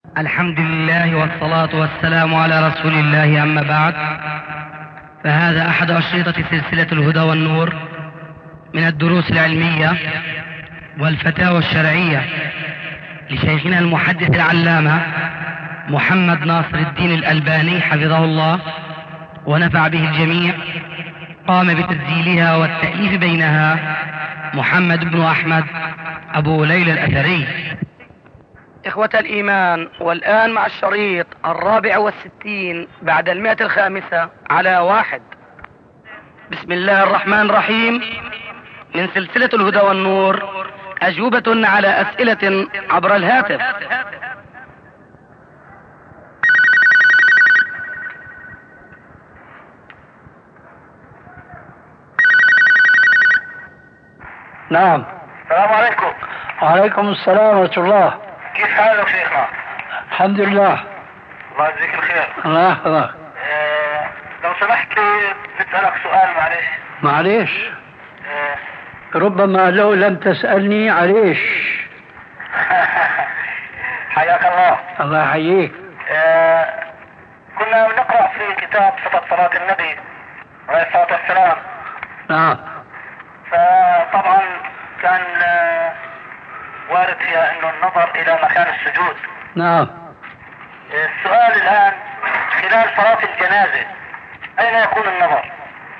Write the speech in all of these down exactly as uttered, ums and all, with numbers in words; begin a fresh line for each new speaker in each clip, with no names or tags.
الحمد لله والصلاة والسلام على رسول الله، أما بعد، فهذا أحد أشرطة سلسلة الهدى والنور من الدروس العلمية والفتاوى الشرعية لشيخنا المحدث العلامة محمد ناصر الدين الألباني حفظه الله ونفع به الجميع. قام بتسجيلها والتأليف بينها محمد بن أحمد أبو ليلى الأثري. إخوة الإيمان، والآن مع الشريط الرابع والستين بعد المئة الخامسة على واحد. بسم الله الرحمن الرحيم، من سلسلة الهدى والنور، أجوبة على أسئلة عبر الهاتف.
نعم.
السلام عليكم.
وعليكم السلام ورحمة الله.
كيف حالك شيخنا؟
الحمد لله.
الله يجزيك الخير.
الله يحفظك.
أه لو سمحت لي بسألك سؤال، معلش.
معليش.
أه
ربما لو لم تسألني عليش.
حياك الله.
الله يحييك.
أه كنا بنقرأ في كتاب صفة صلاة النبي عليه الصلاة والسلام.
نعم.
فطبعا كان أه وارد فيها انه النظر الى مكان السجود.
نعم.
السؤال الان، خلال صلاة الجنازة اين يكون النظر؟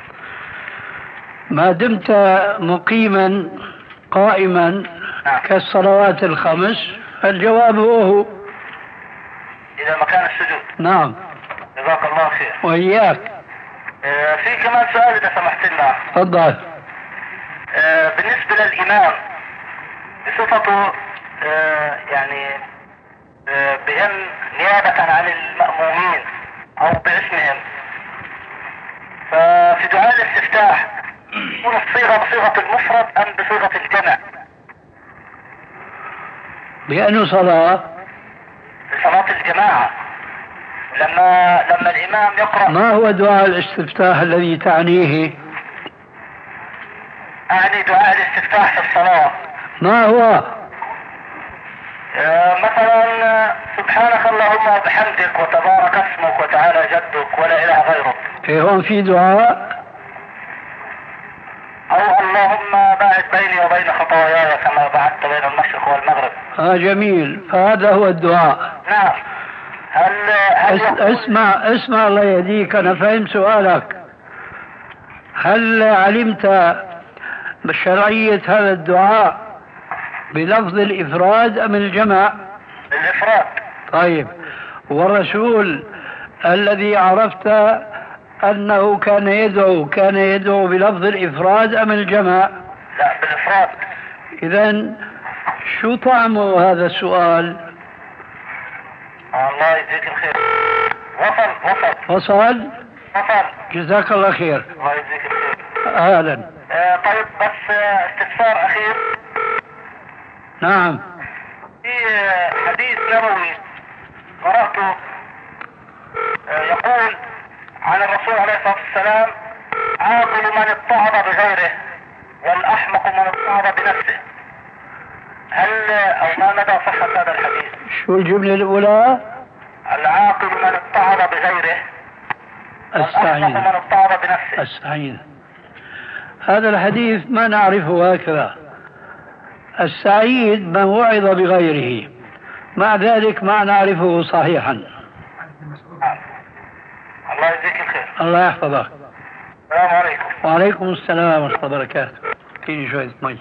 ما دمت مقيما قائما كالصلوات الخمس، الجواب هو
الى مكان السجود.
نعم.
جزاك الله خير.
وإياك.
آه في كمان سؤال اذا سمحت لنا.
تفضل.
آه بالنسبة للامام بصفته آه يعني آه بهم نيابة عن المأمومين او باسمهم، ففي دعاء الاستفتاح تكون الصيغة بصيغة المفرد ام بصيغة الجمع؟
بأنه صلاة
صلاة الجماعة لما لما الامام يقرأ.
ما هو دعاء الاستفتاح الذي تعنيه؟
اعني دعاء الاستفتاح في الصلاة.
ما هو؟
آه مثلا سبحانك اللهم وبحمدك وتبارك اسمك وتعالى جدك ولا اله غيرك.
إيه هون في دعاء؟
او اللهم باعد بيني وبين خطاياي كما بعدت بين المشرق والمغرب.
اه جميل، فهذا هو الدعاء.
نعم. هل هل
اس اسمع اسمع الله يهديك، انا فهم سؤالك. هل علمت بشرعية هذا الدعاء بلفظ الإفراد أم الجمع؟
الإفراد.
طيب، والرسول الذي عرفت أنه كان يدعو كان يدعو بلفظ الإفراد أم الجمع؟
لا، بالإفراد.
إذن شو طعم هذا السؤال؟
الله يجزيك الخير. وصل وصل
وصل؟
وصل.
جزاك الله خير.
الله يجزيك الخير.
أهلا.
آه طيب، بس آه استفسار أخير.
نعم.
في حديث نبوي قرأته آه يقول عن الرسول عليه الصلاة والسلام: عاقل من اتعظ بغيره والأحمق من اتعظ بنفسه. هل أو ما مدى صحة هذا الحديث؟
شو الجملة الأولى؟
العاقل من اتعظ بغيره والأحمق من اتعظ بنفسه.
السعيد. هذا الحديث ما نعرفه هكذا. السعيد من وعظ بغيره، مع ذلك ما نعرفه صحيحا.
الله يجزيك الخير.
الله يحفظك.
السلام عليكم.
وعليكم السلام ورحمة الله وبركاته. فيني شوية مي.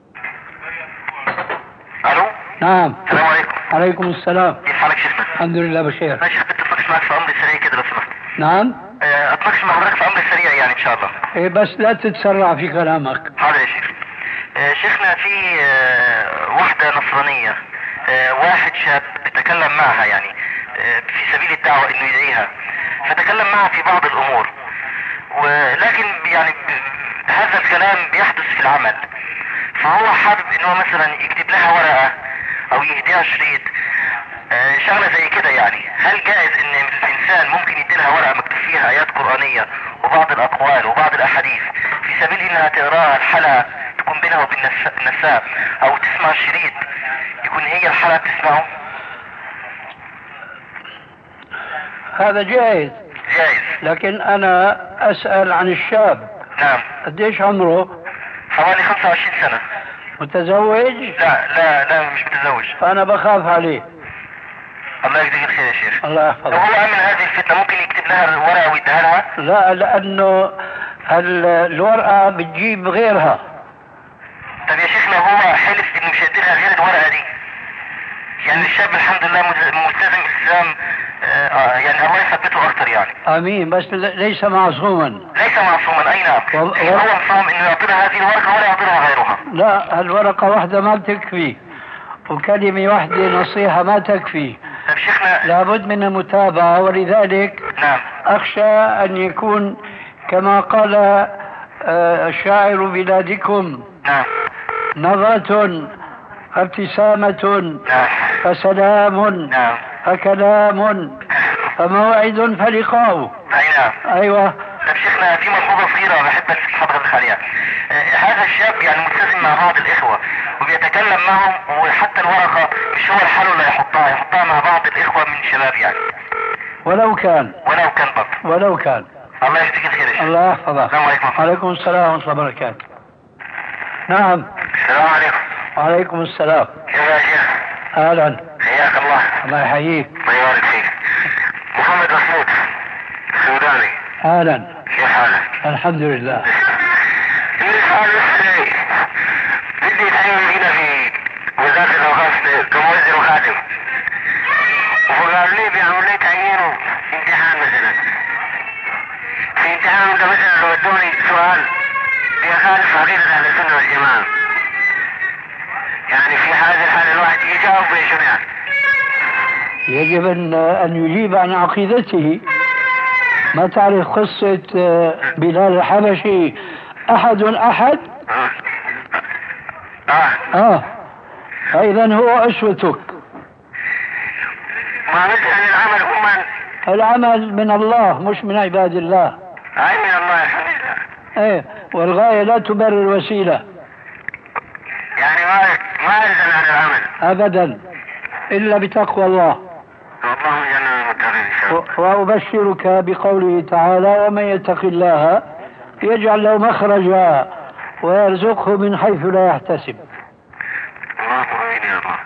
الو.
نعم.
السلام عليكم.
وعليكم السلام.
كيف حالك شيخنا؟
الحمد لله بخير.
انا شيخ بدي اتناقش معك في امر سريع كده لو سمحت.
نعم.
اتناقش مع حضرتك في امر سريع يعني ان شاء الله.
إيه بس لا تتسرع في كلامك.
حاضر يا شيخ. اه شيخنا، في اه واحدة نصرانية، اه واحد شاب بتكلم معها يعني اه في سبيل الدعوة انه يدعيها، فتكلم معها في بعض الامور، ولكن يعني هذا الكلام بيحدث في العمل، فهو حابب انه مثلا يكتب لها ورقة او يهديها شريط اه شغلة زي كده. يعني هل جائز ان الانسان ممكن يدي لها ورقة مكتوب فيها ايات قرآنية وبعض الاقوال وبعض الاحاديث في سبيل انها تقراها الحلقة تكون بينها وبين النساء، او تسمع شريط يكون هي الحلقة تسمعه؟
هذا جائز.
جائز.
لكن أنا أسأل عن الشاب.
نعم.
قديش عمره؟
حوالي خمسة وعشرين سنة.
متزوج؟
لا لا لا مش متزوج.
فأنا بخاف عليه.
الله يجزيك الخير يا شيخ.
الله يحفظك.
لو هو أمن هذه الفتنة ممكن يكتب لها الورقة ويديها لها؟
لا، لأنه الورقة بتجيب غيرها.
طب يا شيخ لو هو حلف إنه مش هيديلها غير الورقة دي، يعني الشاب الحمد لله ملتزم التزام آه يعني الله يثبته أكتر يعني.
آمين. بس ليس معصوما.
ليس معصوما. أي نعم.
و...
هو مصمم إنه يعطيها هذه الورقة ولا يعطيها غيرها.
لا، الورقة واحدة ما بتكفي، وكلمة واحدة نصيحة ما تكفي.
طب شيخنا
لابد من المتابعة، ولذلك
نعم
أخشى أن يكون كما قال آه شاعر بلادكم.
نعم.
نظرة ابتسامة
نعم.
فسلام.
نعم.
فكلام فموعد فلقاء.
أي نعم.
أيوة.
طب شيخنا في ملحوظة صغيرة بحب بس حضرتك عليها. آه هذا الشاب يعني ملتزم مع بعض الإخوة وبيتكلم معهم، وحتى الورقة مش هو الحل ولا يحطها يحطها مع بعض الإخوة من شباب يعني.
ولو كان
ولو كان برضه.
ولو كان.
الله يجزيك الخير يا شيخ.
الله يحفظك.
السلام عليكم.
وعليكم السلام ورحمة الله وبركاته. نعم.
السلام عليكم.
وعليكم السلام.
كيف يا شيخ؟
أهلا.
حياك الله.
الله يحييك.
الله يبارك فيك. محمد محمود سوداني.
أهلا.
كيف حالك؟
الحمد لله.
السؤال الثاني بدي يتعين هنا في وزارة الأوقاف كموزن وخادم، وقالوا لي بيعملوا لي تعيين امتحان مثلا. في امتحان ده مثلا لو ادوني سؤال بيخالف عقيدة أهل السنة والجماعة، يعني في هذه الحالة الواحد يجاوب بشنو يعني؟
يجب أن أن يجيب عن عقيدته. ما تعرف قصة بلال الحبشي؟ أحد أحد؟
اه اه,
آه. فإذا هو أسوتك.
ما مثلا العمل هو من
العمل من الله مش من عباد الله.
أي من الله الحمد لله.
ايه، والغاية لا تبرر الوسيلة.
يعني ما ما يلزم عن العمل
أبدا إلا بتقوى الله.
والله جل المتقين إن شاء الله.
وأبشرك بقوله تعالى: ومن يتق الله يجعل له مخرجا ويرزقه من حيث لا يحتسب.
الله امين يا الله.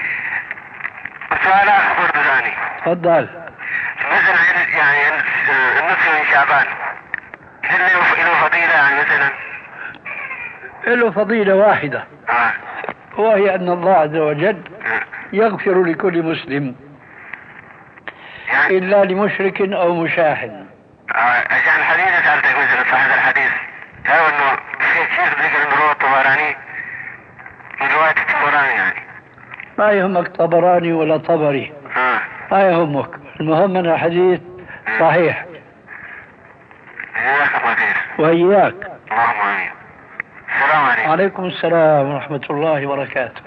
سؤال اخر ثاني.
تفضل.
مثلا يعني النصف من شعبان هل له فضيلة يعني مثلا؟
له فضيلة واحدة،
آه.
وهي أن الله عز وجل يغفر لكل مسلم
يعني
إلا لمشرك أو مشاحن.
عشان الحديث سألتك مثلا صاحب الحديث قالوا انه في شيخ ذكر انه رواه الطبراني من رواية الطبراني يعني.
ما يهمك طبراني ولا طبري،
اه
ما يهمك، المهم أن الحديث صحيح.
جزاك الله خير.
وإياك.
اللهم امين. السلام عليكم.
وعليكم السلام ورحمة الله وبركاته.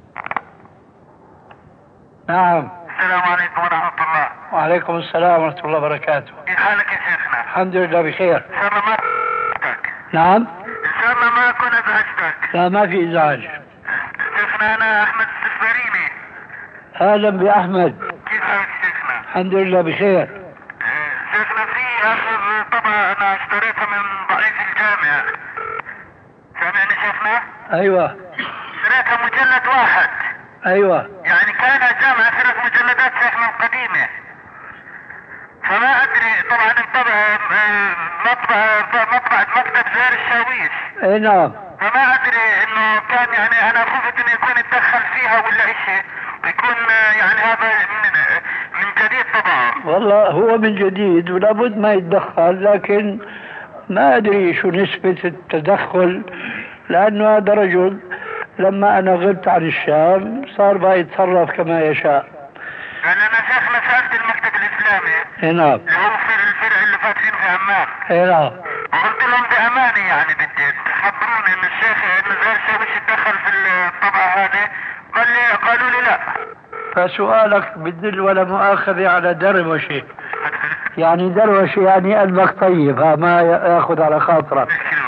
نعم.
السلام عليكم ورحمة الله.
وعليكم السلام ورحمة الله وبركاته.
كيف حالك يا شيخنا؟
الحمد لله بخير.
ان شاء الله ما ازعجتك.
نعم.
ان شاء الله ما اكون ازعجتك.
لا، ما في إزعاج.
شيخنا انا احمد السفاريني.
أهلا بأحمد.
كيف حالك شيخنا؟
الحمد لله بخير.
شيخنا في اخر طبعة انا اشتريتها من ضعيف الجامع. سامعني شيخنا؟
أيوة.
اشتريتها مجلد واحد.
أيوة.
يعني كان جامع ثلاث مجلدات شيخنا القديمة. فما ادري طبعا انطبع مطبع مطبعة مكتب زهير الشاويش.
اي نعم.
فما ادري انه كان يعني انا خفت انه يكون يتدخل فيها ولا اشي ويكون يعني هذا من, من جديد طبعا.
والله هو من جديد ولابد ما يتدخل، لكن ما ادري شو نسبة التدخل، لانه هذا رجل لما انا غبت عن الشام صار بقى يتصرف كما يشاء.
يعني انا شيخنا سألت المكتب الاسلامي.
اي نعم.
اللي هو في الفرع اللي فاتحين في عمان.
اي نعم.
وقلت لهم بامانه يعني بدي تخبروني ان الشيخ انه زهير الشاويش يتدخل في الطبعه هذه. قال لي قالوا لي لا.
فسؤالك بدل ولا مؤاخذة على دروشة. يعني دروشة يعني قلبك طيب، ها ما ياخذ على خاطرك.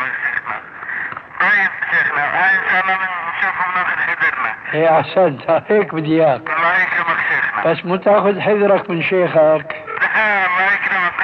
طيب شيخنا هاي ان شاء الله بنشوفهم ناخذ حذرنا.
ايه احسنت، هيك بدي اياك.
الله يكرمك شيخنا.
بس مو تاخذ حذرك من شيخك.
لا ما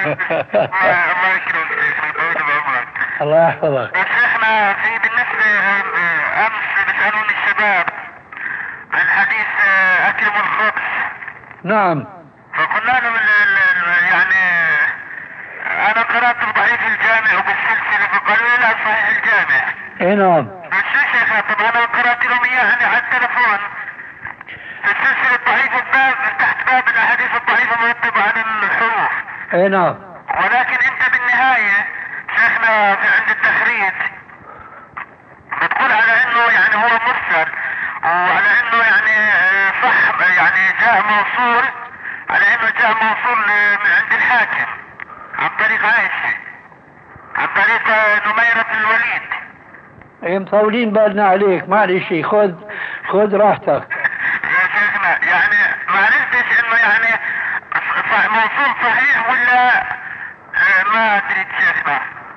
الله يكرمك شيخنا طول بعمرك.
الله يحفظك.
شيخنا في بالنسبة امس بيسألوني الشباب عن حديث اكرم الخبز.
نعم.
فقلنا لهم يعني انا قرأت بضعيف الجامع وبالسلسلة فقالوا لي لا صحيح الجامع.
اي نعم.
بس يا شيخنا طب انا قرأت لهم اياه يعني على التلفون في السلسلة الضعيفة باب تحت باب الاحاديث الضعيفة مرتبة عن الحروف.
اي نعم.
ولكن انت بالنهاية شيخنا في عند التخريج بتقول على انه يعني هو مرسل وعلى انه يعني صح يعني جاء موصول على انه جاء موصول من عند الحاكم عن طريق عائشة عن طريق نميرة الوليد.
ايه مطولين بالنا عليك معلش خذ خذ راحتك.
يا شيخنا يعني ما عرفتش انه يعني موصول صحيح ولا ما ادري شيخنا.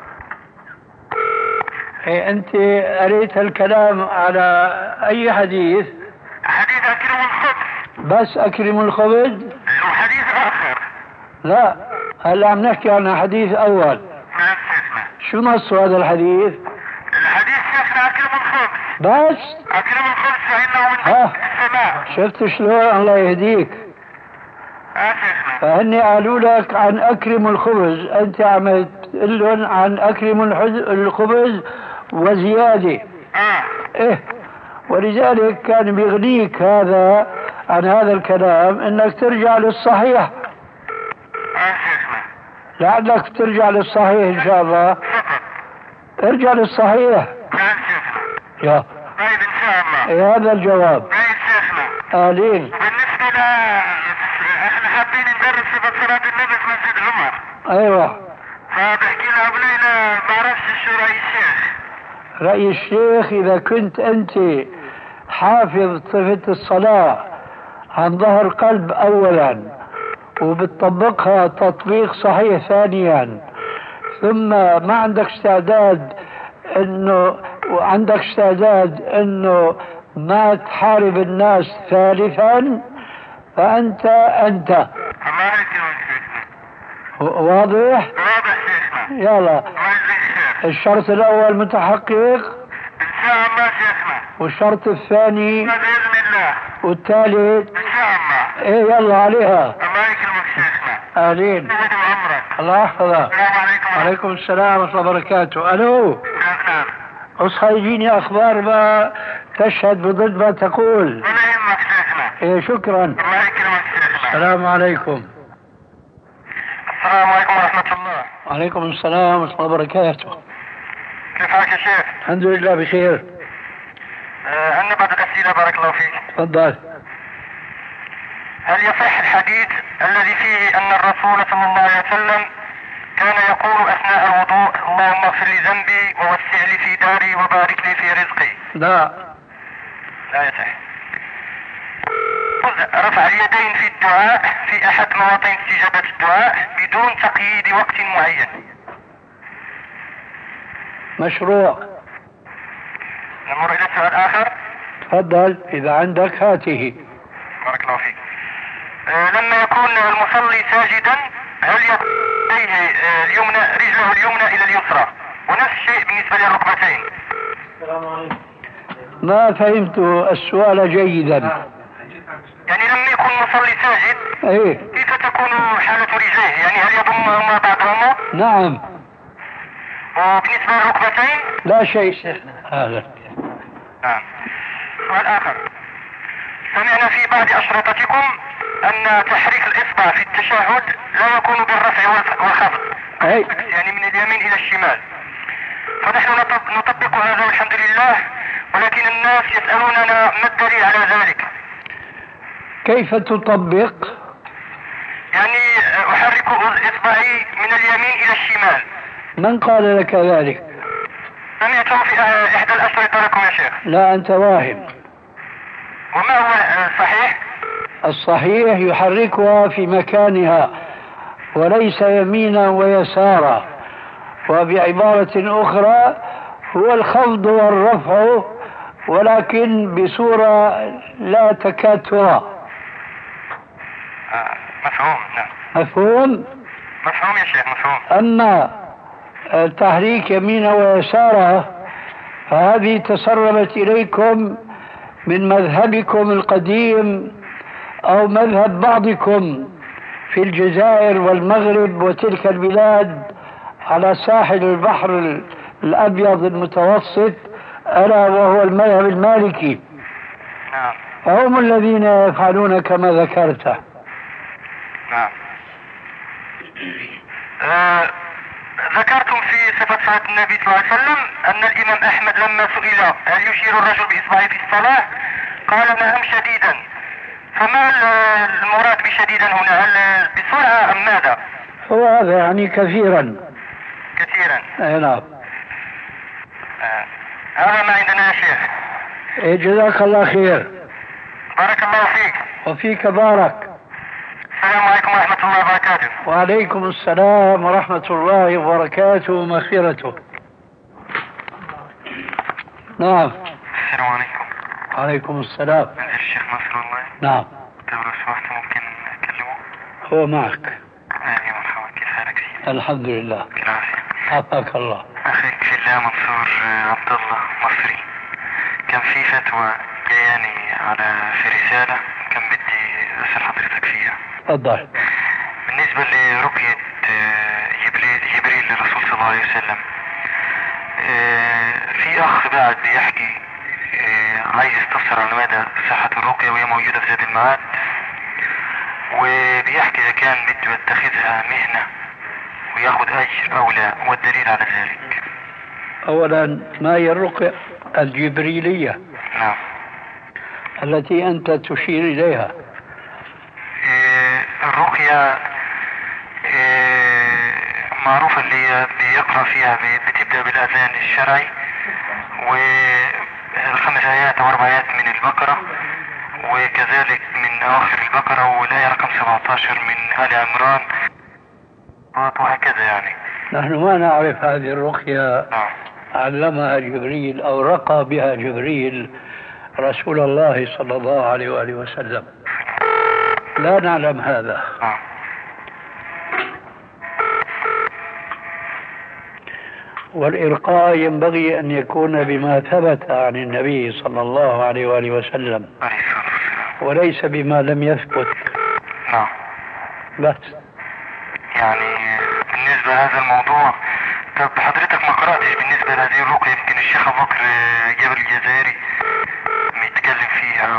ايه انت قريت الكلام على اي حديث؟
حديث اكرم الخبز.
بس اكرم الخبز؟
وحديث اخر.
لا هلا عم نحكي عن حديث اول.
نعم شيخنا.
شو نص هذا الحديث؟
الحديث شيخنا اكرم الخبز.
بس
اكرم الخبز فانه من
ها
السماء.
شفت شلون الله يهديك.
اه شيخنا.
فهني قالوا لك عن اكرم الخبز انت عم تقول لهم عن اكرم الخبز وزياده.
اه
ايه ولذلك كان بيغنيك هذا عن هذا الكلام انك ترجع للصحيح.
اه شيخنا.
لعلك ترجع للصحيح ان شاء الله.
فقط.
ارجع للصحيح.
نعم شيخنا.
يا
طيب ان شاء الله.
إيه هذا الجواب.
طيب شيخنا.
قالين.
بالنسبة ل احنا حابين ندرس صفة صلاة النبي في مسجد عمر.
ايوه.
فبحكي لها بنينا ما بعرفش شو رأي الشيخ.
رأي الشيخ اذا كنت انت حافظ صفة الصلاة عن ظهر قلب اولا وبتطبقها تطبيق صحيح ثانيا ثم ما عندك استعداد انه وعندك استعداد انه ما تحارب الناس ثالثا فانت انت.
الله يكرمك شيخنا.
واضح؟
واضح شيخنا.
يلا.
الله يجزيك خير.
الشرط الاول متحقق
ان شاء الله شيخنا.
والشرط الثاني
بإذن الله.
والثالث
ان شاء الله.
ايه يلا عليها.
الله يكرمك شيخنا.
اهلين.
طول عمرك.
الله يحفظك.
السلام عليكم.
وعليكم السلام ورحمة الله وبركاته. الو.
نعم.
اصحى يجيني اخبار ما تشهد بضد ما تقول.
ولا يهمك شيخنا.
ايه شكرا.
الله يكرمك شيخنا.
السلام عليكم.
السلام عليكم ورحمة الله.
وعليكم السلام ورحمة الله وبركاته.
كيف حالك يا شيخ؟
الحمد لله بخير.
آه عندنا بعض الأسئلة بارك الله فيك.
تفضل.
هل يصح الحديث الذي فيه أن الرسول صلى الله عليه وسلم كان يقول أثناء الوضوء اللهم اغفر لي ذنبي ووسع لي في داري وبارك لي في رزقي؟
لا.
لا يصح. رفع اليدين في الدعاء في أحد مواطن استجابة الدعاء بدون تقييد وقت معين.
مشروع.
نمر إلى سؤال آخر.
تفضل إذا عندك هاته.
بارك الله فيك. آه لما يكون المصلي ساجدا هل يضع يديه آه اليمنى رجله اليمنى إلى اليسرى ونفس الشيء بالنسبة للركبتين؟
السلام عليكم. ما فهمت السؤال جيدا.
يعني لما يكون المصلي ساجد
ايه
كيف تكون حالة رجليه؟ يعني هل يضمهما بعضهما؟
نعم.
وبالنسبة للركبتين؟
لا شيء شيخنا هذا.
نعم. سؤال آخر. سمعنا في بعض أشرطتكم أن تحريك الإصبع في التشهد لا يكون بالرفع والخفض.
أي.
يعني من اليمين إلى الشمال. فنحن نطبق هذا والحمد لله ولكن الناس يسألوننا ما الدليل على ذلك؟
كيف تطبق؟
يعني أحرك إصبعي من اليمين إلى الشمال.
من قال لك ذلك؟
سمعته في إحدى الأشرطة لكم يا شيخ.
لا أنت واهم.
وما هو الصحيح؟
الصحيح يحركها في مكانها وليس يمينا ويسارا، وبعبارة أخرى هو الخفض والرفع ولكن بصورة لا تكاد ترى.
آه مفهوم. نعم
مفهوم؟
مفهوم يا شيخ مفهوم.
أما تحريك يمينه ويساره فهذه تسربت إليكم من مذهبكم القديم أو مذهب بعضكم في الجزائر والمغرب وتلك البلاد على ساحل البحر الأبيض المتوسط، ألا وهو المذهب المالكي.
نعم.
فهم الذين يفعلون كما ذكرت.
نعم. آه ذكرتم في صفة صلاة النبي صلى الله عليه وسلم أن الإمام أحمد لما سئل هل يشير الرجل بإصبعه في الصلاة قال نعم شديدا، فما المراد بشديدا هنا؟ هل بسرعة أم ماذا؟
هو هذا يعني كثيرا
كثيرا.
أي نعم.
آه. هذا ما عندنا يا شيخ.
إيه جزاك الله خير.
بارك الله فيك.
وفيك بارك.
السلام عليكم ورحمة الله وبركاته.
وعليكم السلام ورحمة الله وبركاته ومغفرته. نعم.
السلام عليكم.
وعليكم السلام.
منزل الشيخ ناصر الله.
نعم.
طيب لو سمحت ممكن أكلمه؟
هو معك.
أهلا مرحبا، كيف حالك سيدي؟
الحمد لله.
بالعافية.
عافاك الله.
أخيك في الله منصور عبد الله مصري، كان في فتوى جاياني على في رسالة كان بدي أسأل حضرتك فيها.
تفضل.
بالنسبة لرقية جبريل, جبريل للرسول صلى الله عليه وسلم، في أخ بعد بيحكي عايز يستفسر على مدى صحة الرقية وهي موجودة في زاد المعاد، وبيحكي إذا كان بده يتخذها مهنة وياخذ أجر أو لا، والدليل على ذلك.
أولا ما هي الرقية الجبريلية؟
نعم.
التي أنت تشير إليها.
إيه الرقية إيه معروفة اللي بيقرأ فيها بتبدأ بالأذان الشرعي والخمس آيات أو أربع آيات من البقرة، وكذلك من أواخر البقرة والآية رقم سبعة عشر من آل عمران وهكذا يعني.
نحن ما نعرف هذه الرقية.
نعم.
علمها جبريل أو رقى بها جبريل رسول الله صلى الله عليه وآله وسلم، لا نعلم هذا.
نعم.
والإرقاء ينبغي أن يكون بما ثبت عن النبي صلى الله عليه وآله وسلم وليس بما لم يثبت.
نعم.
بس
يعني بالنسبة لهذا الموضوع، طب حضرتك ما قرأتش بالنسبة لهذه الرقية؟ يمكن الشيخ أبو بكر جابر الجزائري بيتكلم فيها و...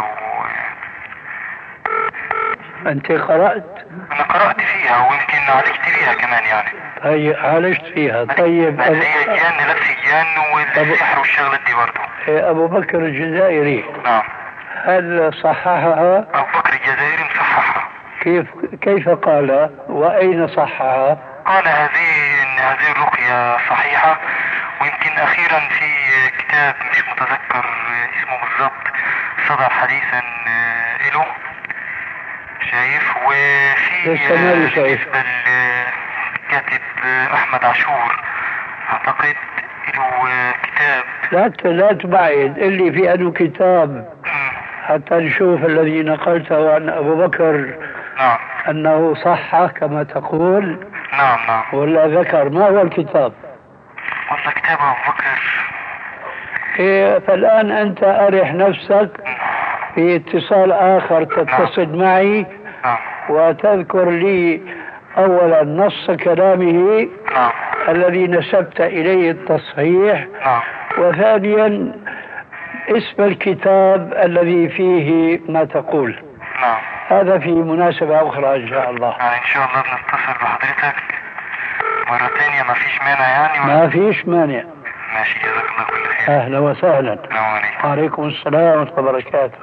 أنت قرأت؟
أنا قرأت فيها ويمكن عالجت فيها كمان يعني.
طيب عالجت فيها. طيب
هل هي جان نفس الجان والسحر والشغلة دي برضو؟
أبو بكر الجزائري.
نعم.
هل صححها؟
أبو بكر الجزائري مصححها.
كيف كيف قال وأين صححها؟
قال هذه إن هذه الرقية صحيحة، ويمكن أخيرا في كتاب مش متذكر اسمه بالضبط صدر حديثا له، شايف؟ وفي بالنسبة للكاتب أحمد عاشور أعتقد له كتاب.
لا لا تبعد اللي في أنه كتاب حتى نشوف الذي نقلته عن أبو بكر.
نعم.
أنه صح كما تقول.
نعم نعم.
ولا ذكر ما هو الكتاب؟
والله كتاب أبو بكر.
إيه فالآن أنت أرح نفسك في اتصال آخر تتصل نعم. معي
نعم.
وتذكر لي أولا نص كلامه
نعم.
الذي نسبت إليه التصحيح.
نعم.
وثانيا اسم الكتاب الذي فيه ما تقول.
نعم.
هذا في مناسبة أخرى إن شاء الله.
يعني إن شاء الله بنتصل بحضرتك مرة ثانية، ما فيش مانع يعني؟
ما فيش مانع.
ماشي، جزاك الله كل خير.
أهلا وسهلا.
السلام عليكم.
وعليكم السلام ورحمة الله وبركاته.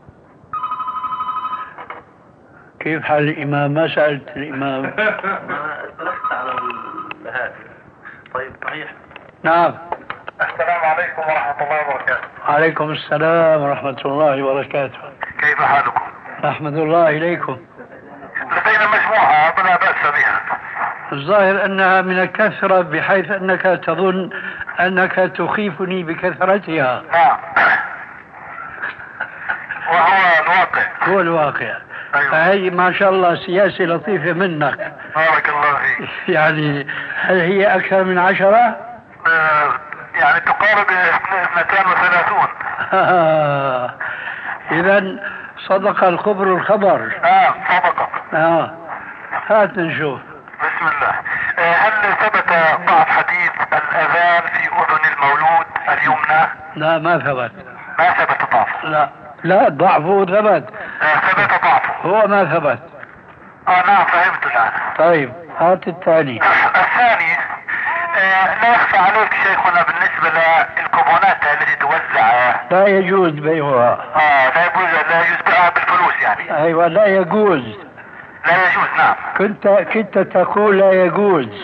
كيف حال الإمام؟ ما سألت الإمام.
ما اطلقت على الهاتف. طيب صحيح.
نعم.
السلام عليكم ورحمة الله وبركاته.
وعليكم السلام ورحمة الله وبركاته.
كيف حالكم؟
نحمد الله إليكم.
لدينا مجموعة لا بأس بها.
الظاهر أنها من الكثرة بحيث أنك تظن أنك تخيفني بكثرتها.
نعم. وهو الواقع.
هو الواقع.
أيوة.
هي ما شاء الله سياسة لطيفة منك.
بارك الله فيك.
يعني هل هي أكثر من عشرة؟
آه يعني تقارب اثنتين وثلاثون.
إذا صدق الخبر الخبر.
نعم صدق.
آه. هات نشوف.
بسم الله. آه هل ثبت ضعف حديث الأذان في أذن المولود اليمنى؟
لا ما ثبت.
ما ثبت ضعفه.
لا لا ضعفه ثبت.
آه ثبت ضعفه.
هو ما ثبت.
اه نعم فهمت الآن.
طيب هات الثاني.
الثاني آه لا يخفى عليك شيخنا بالنسبة للكوبونات التي توزع.
لا يجوز بيعها.
اه لا يجوز لا يجوز بيعها بالفلوس يعني.
ايوه لا يجوز.
لا يجوز نعم.
كنت كنت تقول لا يجوز.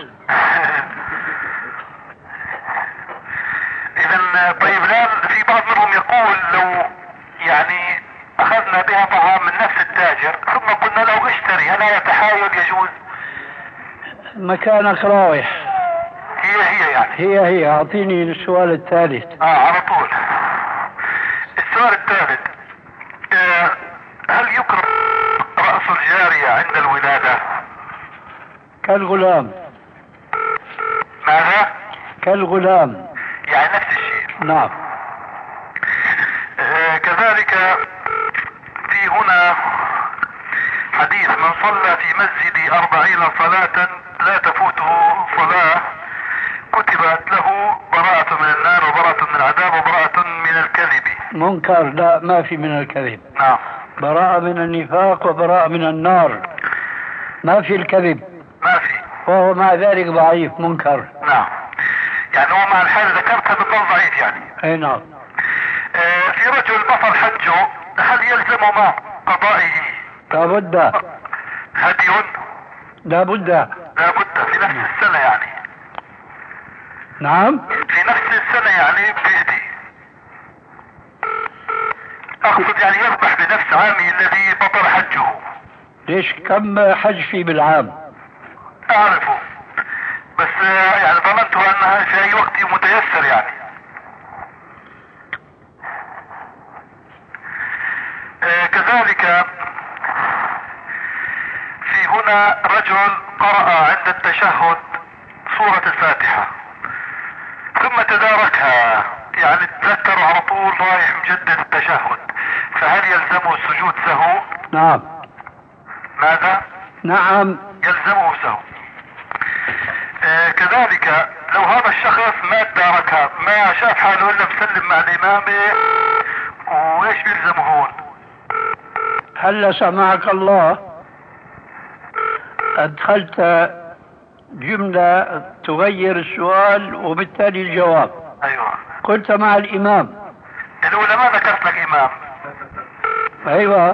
اذا طيب الان في بعض منهم يقول لو يعني اخذنا بها طعام من نفس التاجر ثم قلنا له اشتري هل هذا تحايل يجوز؟
مكانك رايح.
هي هي يعني.
هي هي اعطيني السؤال الثالث.
اه على طول. السؤال الثالث آه هل يكره رأس الجارية عند الولادة؟
كالغلام.
ماذا؟
كالغلام.
يعني نفس الشيء.
نعم.
آه كذلك في هنا حديث من صلى في مسجد أربعين صلاة لا تفوته صلاة كتبت له براءة من النار وبراءة من العذاب وبراءة من الكذب.
منكر. لا ما في من الكذب.
نعم.
براءة من النفاق وبراءة من النار. ما في الكذب.
ما في.
وهو مع ذلك ضعيف منكر.
نعم. يعني هو مع الحال ذكرتها بالضبط ضعيف يعني.
اي نعم.
آه في رجل بطل حجه هل يلزم مع قضائه
لابد.
هدي؟
لابد.
لابد في نفس السنة يعني.
نعم.
في نفس السنة يعني بيهدي. اقصد يعني يذبح بنفس عامه الذي بطل حجه.
ليش كم حج في بالعام؟
اعرفه بس يعني ظننت انها في اي وقت متيسر يعني. آه كذلك في هنا رجل قرأ عند التشهد سورة الفاتحة ثم تداركها يعني تذكر على طول رايح مجدد التشهد فهل يلزمه السجود سهو؟
نعم.
ماذا؟
نعم
يلزمه سهو. آه كذلك لو هذا الشخص ما تداركها ما شاف حاله الا مسلم مع الامام وايش بيلزمه هون؟
هل سمعك الله أدخلت جملة تغير السؤال وبالتالي الجواب.
ايوه.
قلت مع الإمام.
الاولى ما ذكرت لك امام.
ايوه.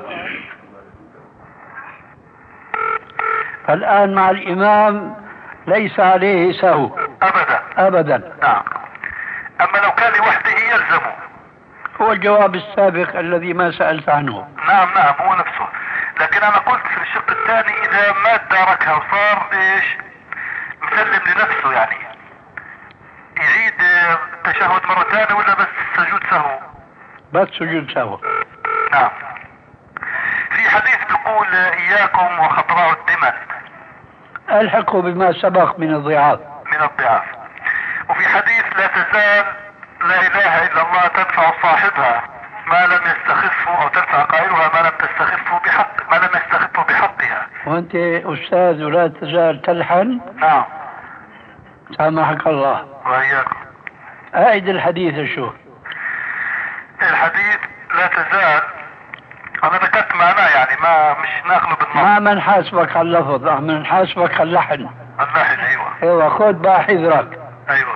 الآن مع الإمام ليس عليه سهو.
ابدا.
ابدا.
نعم. اما لو كان لوحده يلزمه.
هو الجواب السابق الذي ما سألت عنه.
نعم نعم هو نفسه. لكن انا قلت في الشق الثاني اذا ما تداركها وصار ايش مسلم لنفسه يعني يعيد التشهد مرة ثانية ولا بس سجود سهو؟
بس سجود سهو.
نعم. في حديث بيقول اياكم وخضراء الدماء.
الحقوا بما سبق من الضعاف.
من الضعاف. وفي حديث لا تزال لا اله الا الله تنفع صاحبها ما لم يستخفه او تنفع قائلها ما لم تستخفه بحق ما لم يستخفه بحقها.
وانت استاذ ولا تزال تلحن.
نعم.
سامحك الله.
وإياكم.
اعد الحديث. شو
الحديث؟ لا تزال انا ذكرت معناه يعني ما مش ناخذه بالنص.
ما من حاسبك على اللفظ من حاسبك على اللحن.
اللحن. ايوه.
ايوه خذ بقى حذرك.
ايوه.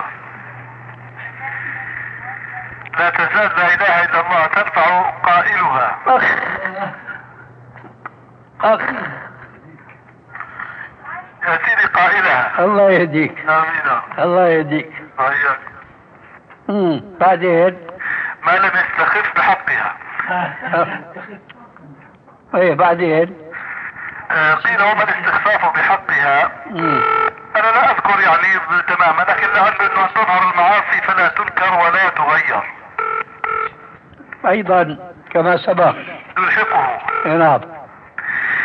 لا تزال لا اله الا الله تنفع قائلها.
اخ اخ
يا سيدي قائلها.
الله يهديك.
امين.
الله يهديك.
وإياك.
امم بعدين
ما لم يستخف بحقها.
ايه بعدين
آه قيل وما الاستخفاف بحقها.
مم.
انا لا اذكر يعني تماما لكن لعل انه ان تظهر المعاصي فلا تنكر ولا تغير.
ايضا كما سبق.
تلحقه.
نعم.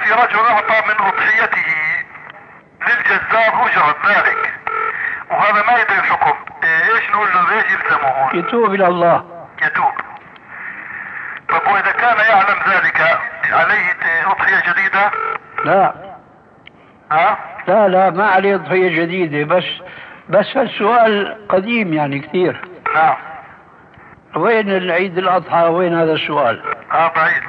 في رجل اعطى من اضحيته للجزار اجرة ذلك، وهذا ما يدري الحكم، ايش نقول له؟ ايش يلزمه؟
يتوب الى الله.
يتوب. طب واذا كان يعلم ذلك عليه اضحية جديدة؟
لا
ها؟
لا لا ما عليه اضحية جديدة، بس بس السؤال قديم يعني كثير.
نعم.
وين العيد الاضحى؟ وين هذا السؤال؟
اه بعيد.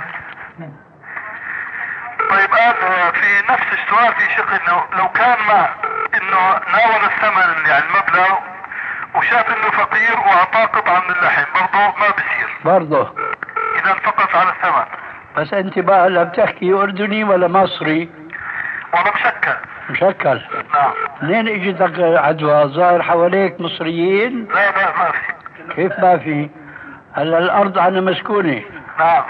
طيب الان في نفس السؤال في شق انه لو كان مع انه ناول الثمن يعني المبلغ وشاف انه فقير واعطاه قطعة من اللحم، برضه ما بصير؟
برضه
اذا فقط على الثمن.
بس انت بقى هلا بتحكي اردني ولا مصري؟
وانا مشكل.
مشكل.
نعم.
منين اجتك عدوى؟ ظاهر حواليك مصريين؟
لا لا ما في.
كيف ما في؟ هلا الارض عنا مسكونة.
نعم.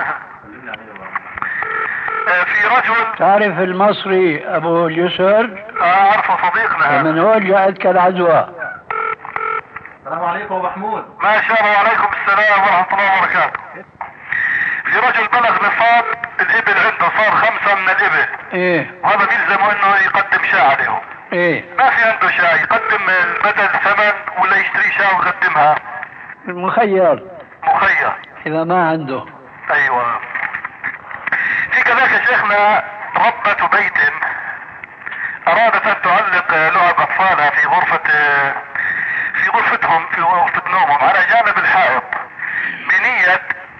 في رجل
تعرف المصري ابو اليسر؟
اعرفه صديقنا.
من هون جاءتك العدوى.
السلام عليكم ابو محمود.
ما شاء الله. وعليكم السلام ورحمة الله وبركاته. في رجل بلغ نصاب الابل عنده، صار خمسة من الابل.
ايه.
وهذا بيلزمه انه يقدم شاة عليهم.
ايه.
ما في عنده شاة، يقدم بدل ثمن ولا يشتري شاة ويقدمها؟
مخير.
مخير.
اذا ما عنده.
ايوه. في كذلك يا شيخنا ربة بيت ارادت ان تعلق لعب اطفالها في غرفة في غرفتهم في غرفة نومهم على جانب الحائط بنية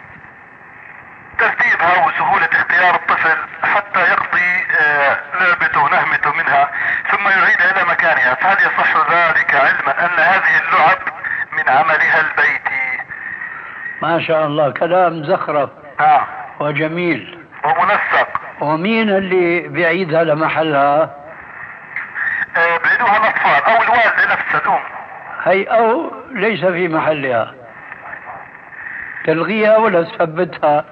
ترتيبها وسهولة اختيار الطفل حتى يقضي لعبته ونهمته منها ثم يعيدها الى مكانها، فهل يصح ذلك علما ان هذه اللعب من عملها البيتي؟
ما شاء الله، كلام زخرف.
آه.
وجميل
ومنسق.
ومين اللي بيعيدها لمحلها؟
آه بعيدوها الاطفال او الوالدة نفسها الام.
هي او ليس في محلها، تلغيها ولا تثبتها؟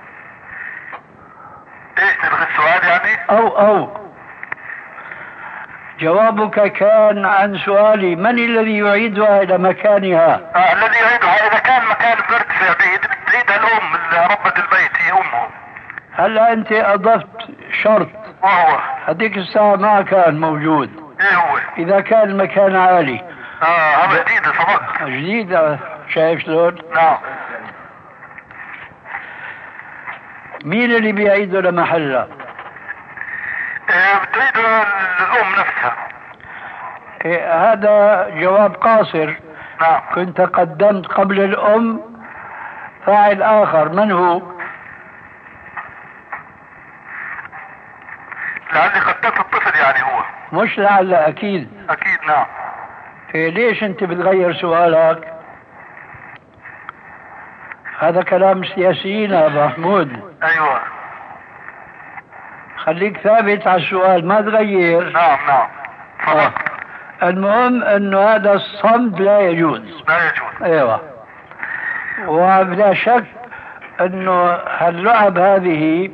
ايش تلغي السؤال يعني؟
او او جوابك كان عن سؤالي من الذي يعيدها الى مكانها؟
آه الذي يعيدها اذا كان مكان بيرتفع بعيد بتعيدها الام ربة البيت، هي امه.
هلا انت اضفت شرط،
وهو
هذيك الساعة ما كان موجود.
ايه هو؟
اذا كان المكان عالي.
اه هذا جديد صدق.
جديد، شايف شلون؟
نعم.
مين اللي بيعيده لمحلها؟
إيه بتعيده الام نفسها.
إيه هذا جواب قاصر.
نعم.
كنت قدمت قبل الام فاعل اخر، من هو؟
لعلي قدمت الطفل يعني هو.
مش لعل، اكيد.
اكيد نعم.
إيه ليش انت بتغير سؤالك؟ هذا كلام سياسيين يا ابو محمود.
ايوه.
خليك ثابت على السؤال، ما تغير.
نعم نعم.
آه. المهم انه هذا الصمت لا يجوز.
لا يجوز.
ايوه. وبلا شك انه هاللعب هذه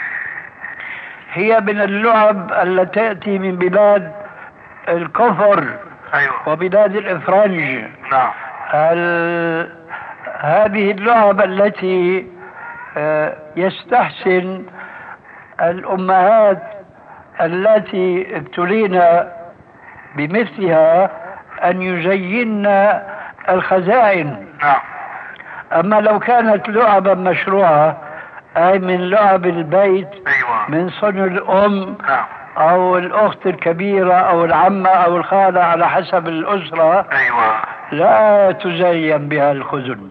هي من اللعب التي تأتي من بلاد الكفر.
ايوه.
وبلاد الافرنج.
نعم.
ال... هذه اللعب التي يستحسن الامهات التي ابتلينا بمثلها ان يزين الخزائن.
نعم.
اما لو كانت لعبا مشروعة، اي من لعب البيت،
ايوه.
من صنع الام.
نعم.
او الاخت الكبيرة او العمة او الخالة على حسب الاسرة.
ايوه.
لا تزين بها الخزن.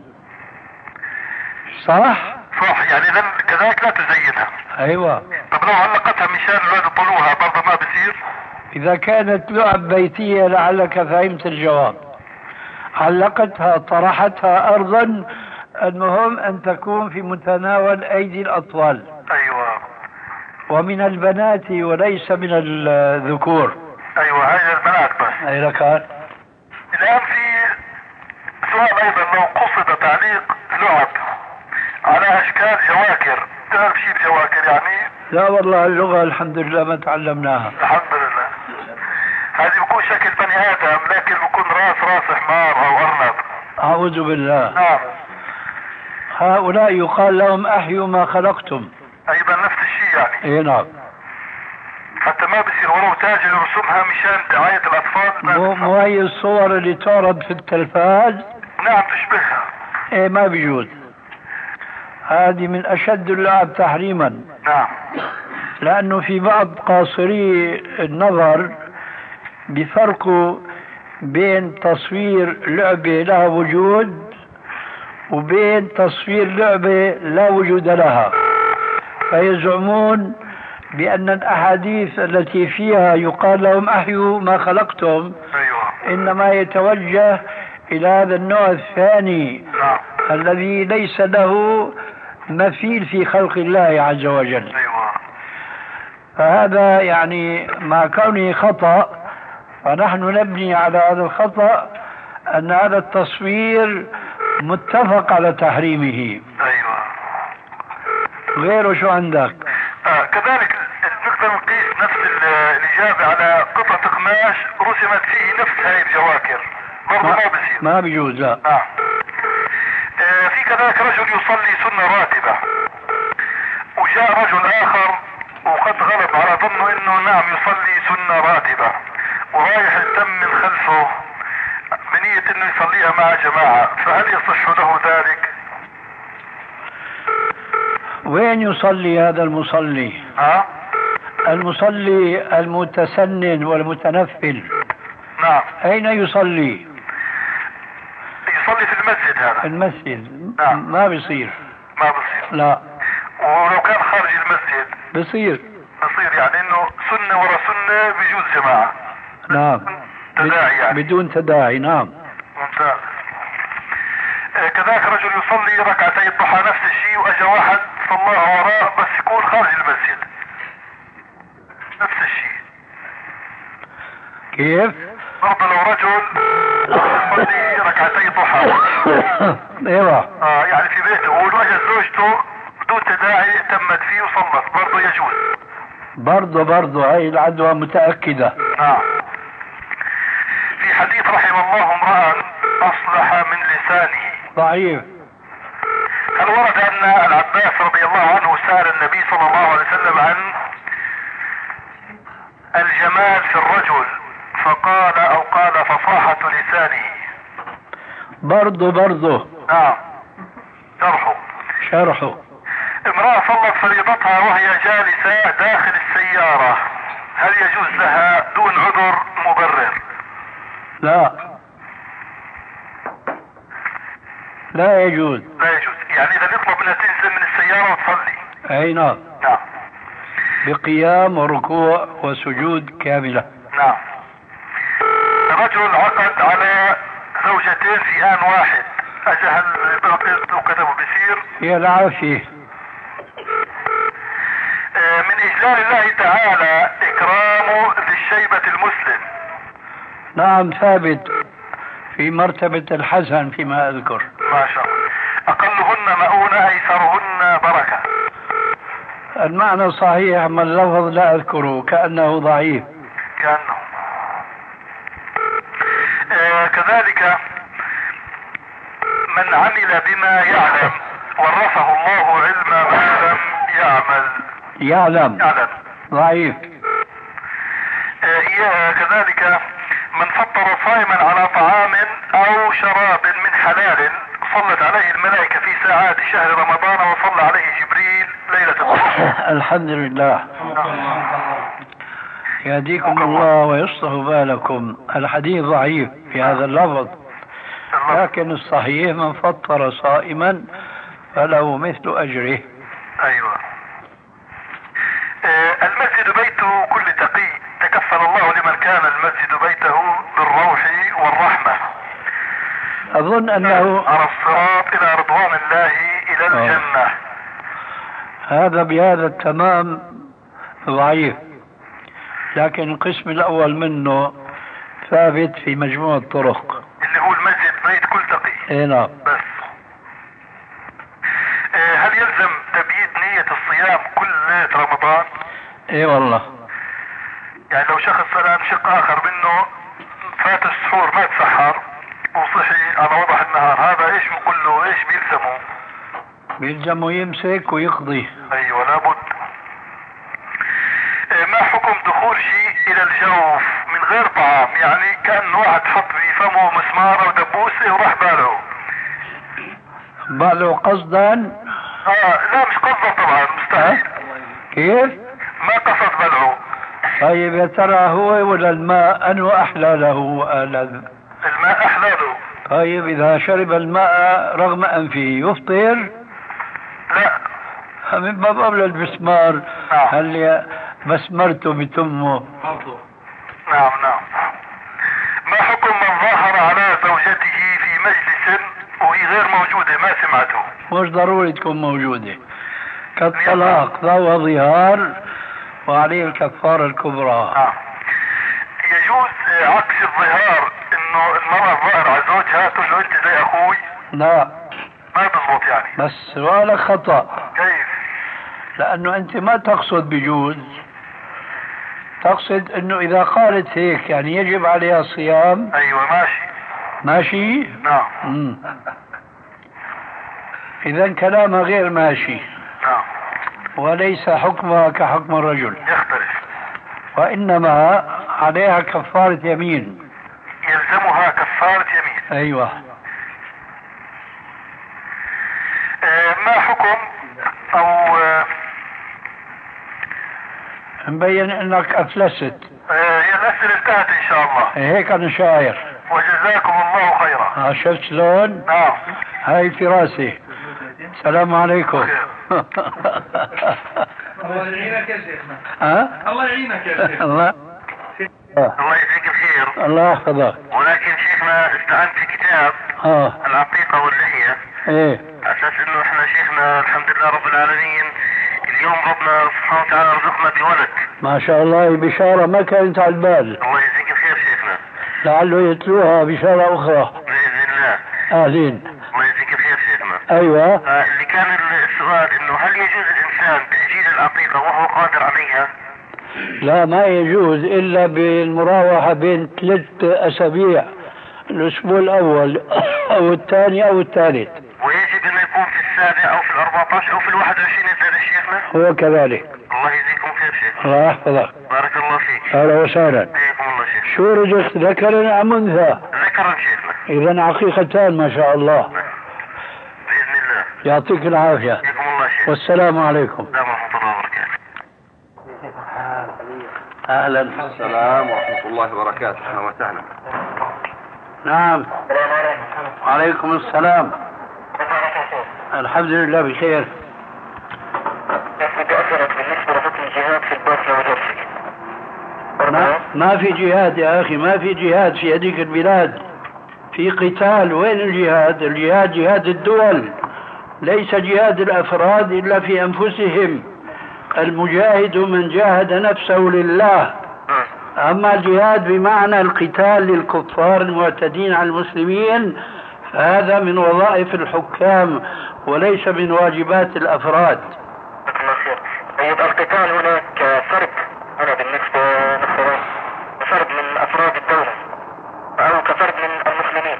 صح؟
صح، يعني اذا كذلك لا تزينها.
ايوه.
طب لو علقتها مشان الولاد يطلوها برضه ما بصير؟
اذا كانت لعب بيتية لعلك فهمت الجواب. علقتها، طرحتها ارضا، المهم ان تكون في متناول ايدي الاطفال.
ايوه.
ومن البنات وليس من الذكور.
ايوه هاي البنات بس.
اي لك.
الان في سؤال ايضا، لو قصد تعليق لعب على اشكال جواكر، تعرف شيء بجواكر يعني؟
لا والله اللغة الحمد لله ما تعلمناها.
الحمد لله. هذه بيكون شكل بني ادم لكن بيكون راس راس حمار او ارنب.
اعوذ بالله.
نعم.
هؤلاء يقال لهم احيوا ما خلقتم.
ايضا نفس الشيء يعني.
اي نعم.
حتى ما بصير ولو تاجر يرسمها مشان دعاية الاطفال.
مو مو هي الصور اللي تعرض في التلفاز؟
نعم تشبهها.
ايه ما بيجوز، هذه من اشد اللعب تحريما.
نعم.
لانه في بعض قاصري النظر بفرقوا بين تصوير لعبة لها وجود وبين تصوير لعبة لا وجود لها، فيزعمون بأن الأحاديث التي فيها يقال لهم أحيوا ما خلقتم
أيوة.
إنما يتوجه إلى هذا النوع الثاني.
نعم.
الذي ليس له مثيل في خلق الله عز وجل.
أيوة.
فهذا يعني مع كونه خطأ، فنحن نبني على هذا الخطأ أن هذا التصوير متفق على تحريمه.
أيوة.
غيره شو عندك؟
آه كذلك نقدر نقيس نفس الإجابة على قطعة قماش رسمت فيه نفس هاي الجواكر، برضه ما بصير.
ما بيجوز. لا.
آه. آه في كذلك رجل يصلي سنة راتبة، وجاء رجل آخر وقد غلب على ظنه انه نعم يصلي سنة راتبة، ورايح التم من خلفه بنية انه يصليها مع جماعة، فهل يصح له ذلك؟
وين يصلي هذا المصلي؟
ها؟
المصلي المتسنن والمتنفل.
نعم.
أين يصلي؟
يصلي في المسجد هذا.
المسجد.
نعم.
ما بيصير.
ما بصير.
لا.
ولو كان خارج المسجد
بصير.
بصير يعني انه سنة ورا سنة بيجوز جماعة.
نعم.
تداعي يعني.
بدون تداعي. نعم.
ممتاز. آه كذاك رجل يصلي ركعتي الضحى نفس الشيء، واجا واحد صلاها وراه بس يكون خارج المسجد نفس الشيء.
كيف؟
برضه لو رجل يصلي ركعتي ضحى
ايوه.
اه يعني في بيته واجا زوجته بدون تداعي تمت فيه وصلت، برضه يجوز.
برضه برضه هاي العدوى متأكدة.
نعم. في حديث رحم الله امرأ اصلح من لسانه.
ضعيف.
هل ورد ان العباس رضي الله عنه سأل النبي صلى الله عليه وسلم عن الجمال في الرجل فقال او قال فصاحة لسانه؟
برضه برضه.
نعم. شرحه.
شرحه.
امرأة صلت فريضتها وهي جالسة داخل السيارة، هل يجوز لها دون عذر مبرر؟
لا. لا يجوز.
لا يجوز، يعني اذا يطلب منها تنزل من السيارة وتصلي.
اي نعم.
نعم.
بقيام وركوع وسجود كاملة.
نعم. رجل عقد على زوجتين في آن واحد، اجهل بعقد وكتبه بصير؟
هي العافية.
من اجلال الله تعالى اكرام ذي الشيبة المسلم.
نعم ثابت في مرتبة الحسن فيما اذكر.
ما شاء الله. اقلهن مؤونة ايسرهن بركة.
المعنى صحيح، اما اللفظ لا اذكره كأنه ضعيف.
كأنه. آه كذلك من عمل بما يعلم ورثه الله علم من لم يعمل.
يعلم.
يعلم.
ضعيف.
آه كذلك من فطر صائما على طعام او شراب من حلال صلت عليه الملائكة في ساعات شهر رمضان وصلى عليه جبريل ليلة القدر.
الحمد لله. يهديكم الله ويصلح بالكم. الحديث ضعيف في هذا اللفظ، لكن الصحيح من فطر صائما فله مثل أجره.
أيوة. آه المسجد بيت كل تقي، تكفل الله لمن كان المسجد بيته بالروح والرحمة.
أظن أنه
على الصراط إلى رضوان الله إلى الجنة.
هذا بهذا التمام ضعيف، لكن القسم الأول منه ثابت في مجموع الطرق،
اللي هو المسجد بيت كل تقي.
اي نعم.
بس آه هل يلزم تبييت نية الصيام كل ليلة رمضان؟
اي والله.
يعني لو شخص الآن شق آخر منه فات السحور ما تسحر وصحي على وضح النهار، هذا ايش بنقول له؟ ايش بيلزمه؟
بيلزمه يمسك ويقضي.
ايوه لابد. آه ما حكم حكم دخول شيء الى الجوف من غير طعام؟ يعني كأن واحد حط في فمه مسمار او دبوسة وراح بالعه.
بالعه قصدا؟
اه لا مش قصدا طبعا، مستحيل.
كيف؟
ما قصد بلعه.
طيب يا ترى هو ولا الماء انه احلى له وألذ؟
الماء احلى له.
طيب اذا شرب الماء رغم انفه يفطر؟
لا
من باب اولى المسمار.
نعم.
هل مسمرته بتمه؟
نعم نعم. ما حكم من ظاهر على زوجته في مجلس وهي غير موجودة ما سمعته؟
مش ضروري تكون موجودة، كالطلاق ضوى ظهار وعليه الكفارة الكبرى.
نعم. يجوز عكس الظهار انه المرأة الظاهر على زوجها تقول له انت زي اخوي؟
لا
ما بزبط يعني.
بس سؤالك خطأ.
كيف؟
لأنه أنت ما تقصد بجوز، تقصد أنه إذا قالت هيك يعني يجب عليها الصيام.
أيوة ماشي
ماشي.
نعم.
إذا كلامها غير ماشي.
نعم.
وليس حكمها كحكم الرجل،
يختلف.
وإنما عليها كفارة يمين.
يلزمها كفارة يمين.
أيوة.
آه ما حكم أو آه
مبين أنك أفلست.
آه هي الأسئلة انتهت إن شاء الله.
هيك أنا شاعر.
وجزاكم الله خيرا.
ها شفت شلون؟
نعم.
هاي فراسة. السلام عليكم.
الله يعينك يا شيخنا.
ها؟
الله يعينك يا شيخ.
الله
الله يجزيك الخير.
الله يحفظك.
ولكن شيخنا استعنت في كتاب
اه
العقيقة واللحية.
ايه.
أساس إنه إحنا شيخنا الحمد لله رب العالمين اليوم ربنا سبحانه وتعالى رزقنا بولد.
ما شاء الله بشارة ما كانت على البال.
الله يجزيك الخير شيخنا.
لعله يتلوها بشارة أخرى.
بإذن الله.
أهلين.
الله يجزيك الخير شيخنا.
أيوة.
آه اللي كان السؤال إنه هل يجوز الإنسان تأجيل العقيقة وهو قادر عليها؟
لا ما يجوز إلا بالمراوحة بين ثلاث أسابيع، الأسبوع الأول أو الثاني أو الثالث.
ويجب أن يكون في السابع أو في الأربعة عشر أو في الواحد وعشرين سنة شيخنا؟
هو كذلك.
الله يجزيكم خير شيخ.
الله يحفظك.
بارك الله فيك.
أهلا وسهلا.
حياكم الله شيخ.
شو رزقت ذكرا أم أنثى؟
ذكرا شيخنا.
إذا عقيقتان ما شاء الله.
بإذن الله.
يعطيك العافية.
حياكم الله شيخ.
والسلام عليكم.
السلام ورحمة الله وبركاته.
أهلا.
السلام ورحمة الله وبركاته. أهلا وسهلا.
نعم. وعليكم السلام. الحمد لله بخير.
كيف أثرت بالنسبة لحكم الجهاد في البوسنة والهرسك؟
ما, ما في جهاد يا أخي، ما في جهاد في هذيك البلاد، في قتال. وين الجهاد؟ الجهاد جهاد الدول، ليس جهاد الأفراد إلا في أنفسهم. المجاهد من جاهد نفسه لله. أما الجهاد بمعنى القتال للكفار المعتدين على المسلمين فهذا من وظائف الحكام وليس من واجبات الأفراد.
طيب القتال هناك فرد هنا بالنسبة مثلا فرد من أفراد الدولة أو كفرد من المسلمين،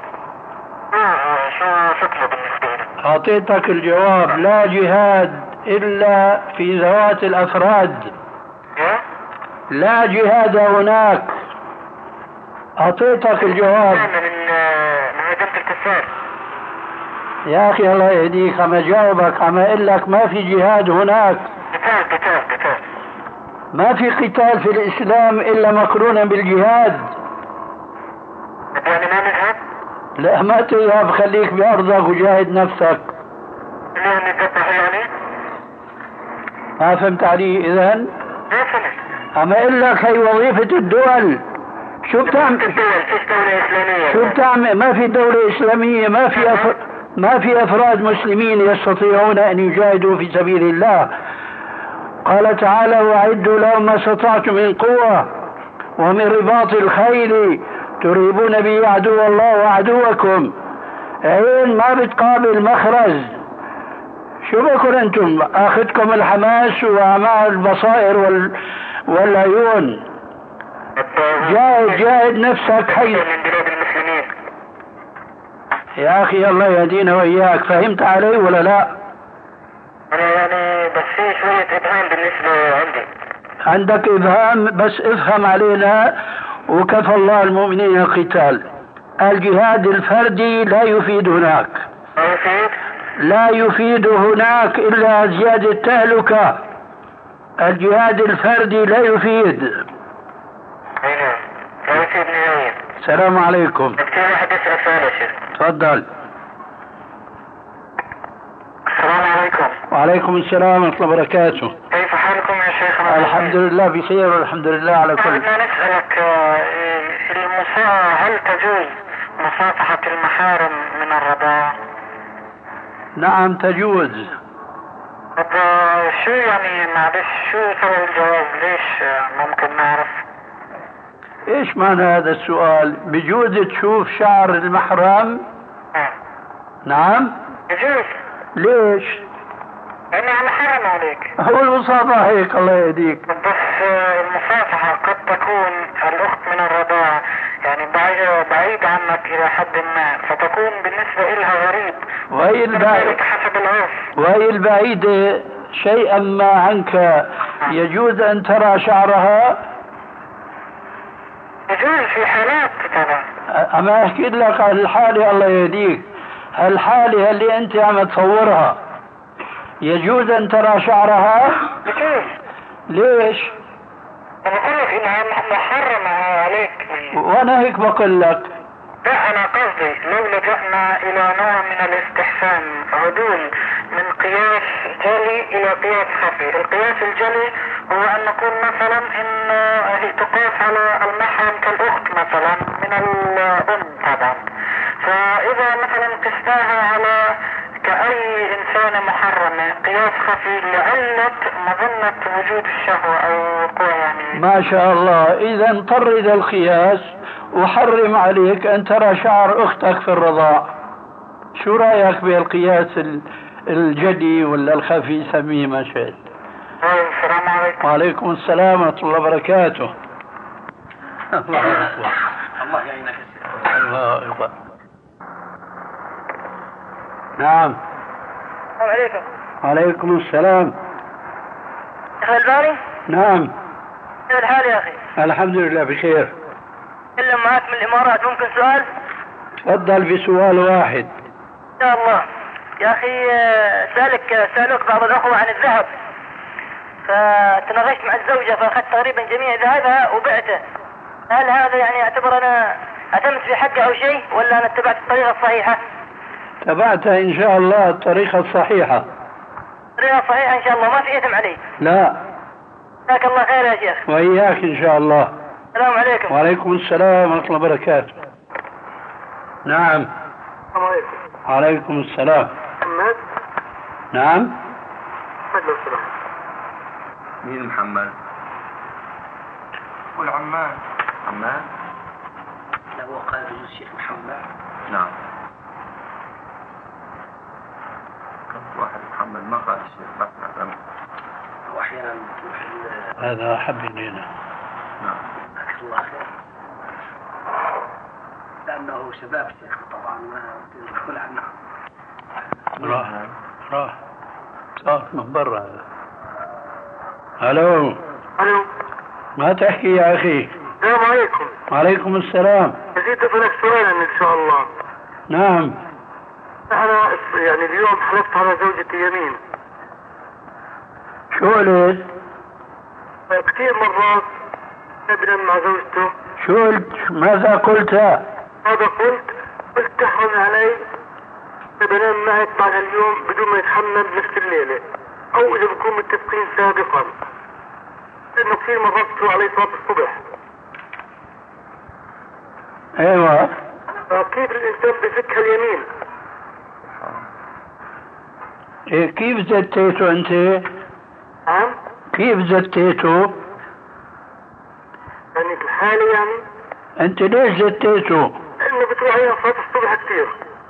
شو شكله بالنسبة لنا؟
أعطيتك الجواب، لا جهاد إلا في ذوات الأفراد، لا جهاد هناك. أعطيتك الجواب.
من مهاجمة الكفار
يا أخي الله يهديك، عم أجاوبك، عم أقول لك ما في جهاد هناك.
قتال قتال قتال
ما في قتال في الإسلام إلا مقرونا بالجهاد.
يعني ما نذهب؟
لا ما تذهب، خليك بأرضك وجاهد نفسك.
ليه نذبح يعني؟
ما فهمت علي إذن؟
ما فهمت.
عم أقول لك هي وظيفة الدول. شو بتعمل؟
دولة إسلامية.
شو بتعمل؟ ما في دولة إسلامية، ما في أف... ما في أفراد مسلمين يستطيعون أن يجاهدوا في سبيل الله. قال تعالى: وأعدوا لهم ما استطعتم من قوة ومن رباط الخيل ترهبون به عدو الله وعدوكم. عين ما بتقابل مخرج. شو بكون أنتم أخذكم الحماس وأعمال البصائر وال... والعيون. جاهد جاهد نفسك حي
من بلاد المسلمين.
يا أخي الله يهدينا وإياك. فهمت علي ولا لا؟
أنا يعني بس في شوية إبهام بالنسبة عندي.
عندك إبهام، بس افهم علينا. وكفى الله المؤمنين القتال. الجهاد الفردي لا يفيد هناك، لا يفيد هناك إلا زيادة تهلكة. الجهاد الفردي لا يفيد.
لا يفيد نهائيا.
السلام عليكم.
دكتور واحد يسأل سؤال يا شيخ.
تفضل.
السلام عليكم.
وعليكم السلام ورحمة الله وبركاته.
كيف حالكم يا شيخنا؟
الحمد لله بخير والحمد لله على كل.
بدنا نسألك المساء هل تجوز مصافحة المحارم من الرضاعة؟
نعم تجوز.
طب شو يعني معلش شو سبب الجواز؟ ليش ممكن نعرف؟
ايش معنى هذا السؤال؟ بجوز تشوف شعر المحرم؟
اه.
نعم
يجوز.
ليش؟
لأنه عم حرم عليك.
هو المصافحة هيك الله يهديك.
بس المصافحة قد تكون الأخت من الرضاعة يعني بعيد عنك إلى حد ما، فتكون بالنسبة إلها غريب.
وهي البعيدة
حسب العرف.
وهي البعيدة شيئا ما عنك يجوز أن ترى شعرها؟
يجوز في حالات طبعا.
أما أحكي لك عن الحالة الله يهديك. هالحالة اللي أنت عم تصورها يجوز أن ترى شعرها؟
يجوز.
ليش؟
أنا أقول لك إنها محرمة عليك.
وأنا هيك بقول لك.
لا أنا قصدي لو لجأنا إلى نوع من الاستحسان عدول من قياس جلي إلى قياس خفي. القياس الجلي هو أن نقول مثلا إن هي تقاس على المحرم كالأخت مثلا من الأم طبعا. فإذا مثلا قستاها على كأي إنسان محرمة قياس خفي لعلة مظنة وجود الشهوة أو قوة يعني.
ما شاء الله. إذا طرد القياس وحرم عليك أن ترى شعر أختك في الرضاع. شو رأيك بالقياس الجدي ولا الخفي؟ سميه ما شئت.
السلام عليكم.
وعليكم السلام ورحمة الله وبركاته. الله أكبر.
الله يعينك.
الله أكبر. نعم.
السلام عليكم.
وعليكم السلام.
أخي الباري؟
نعم.
كيف الحال يا أخي؟
الحمد لله بخير.
أتكلم معك من الإمارات، ممكن سؤال؟
تفضل بسؤال واحد.
إن شاء الله. يا أخي سألك سألوك بعض الأخوة عن الذهب، فتناقشت مع الزوجة فأخذت تقريبا جميع ذهبها وبعته. هل هذا يعني أعتبر أنا أتمت في حقه أو شيء، ولا أنا اتبعت الطريقة الصحيحة؟
تبعتها إن شاء الله الطريقة الصحيحة.
الطريقة الصحيحة إن شاء الله، ما في إثم علي.
لا.
جزاك الله خير يا شيخ.
وإياك إن شاء الله.
السلام عليكم.
وعليكم السلام ورحمة الله وبركاته. نعم.
السلام عليكم.
وعليكم السلام.
محمد.
نعم.
محمد لو سمحت.
مين محمد؟
والعمان.
عمان؟
لا هو قال بجوز الشيخ محمد.
نعم. واحد محمد ما قال الشيخ بس نعلم.
وأحيانا تروح
هذا أحب إلينا.
نعم.
جزاك الله خير. لأنه شباب شيخ طبعا ما تدخل عنه.
راح راح صار من برا هذا. الو.
الو.
ما تحكي يا اخي.
السلام عليكم.
وعليكم السلام.
جزيت اسالك سؤالا ان شاء الله.
نعم.
انا يعني اليوم حلفت على زوجتي يمين.
شو قلت؟
كثير مرات ابدا مع زوجته.
شو قلت؟ ماذا قلت؟
هذا قلت قلت تحرم علي بنام معك بعد اليوم بدون ما يتحمل نفس الليلة، او اذا بكون متفقين سابقا، لانه كثير مرات تروح علي صلاة الصبح.
ايوه.
كيف الانسان بفك هاليمين؟
إيه كيف زتيته انت؟
نعم.
كيف زتيته؟
يعني في الحالة يعني
انت ليش زتيته؟
لانه بتروح علينا صلاة الصبح كثير.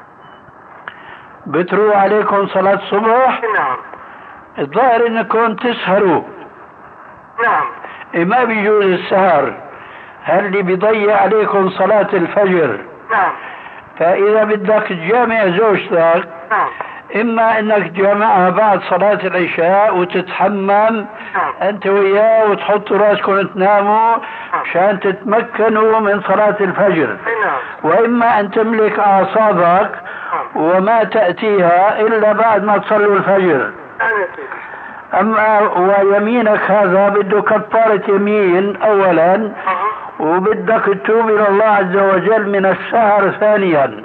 بتروح عليكم صلاة الصبح؟
نعم.
الظاهر انكم تسهروا.
نعم.
إيه ما بيجوز السهر، هل اللي بيضيع عليكم صلاة الفجر.
نعم.
فإذا بدك تجامع زوجتك
نعم.
إما أنك تجمعها بعد صلاة العشاء وتتحمم أنت وياه وتحطوا راسكم تناموا عشان تتمكنوا من صلاة الفجر، وإما أن تملك أعصابك وما تأتيها إلا بعد ما تصلوا الفجر. أما ويمينك هذا بده كفارة يمين أولا، وبدك تتوب إلى الله عز وجل من السهر ثانيا.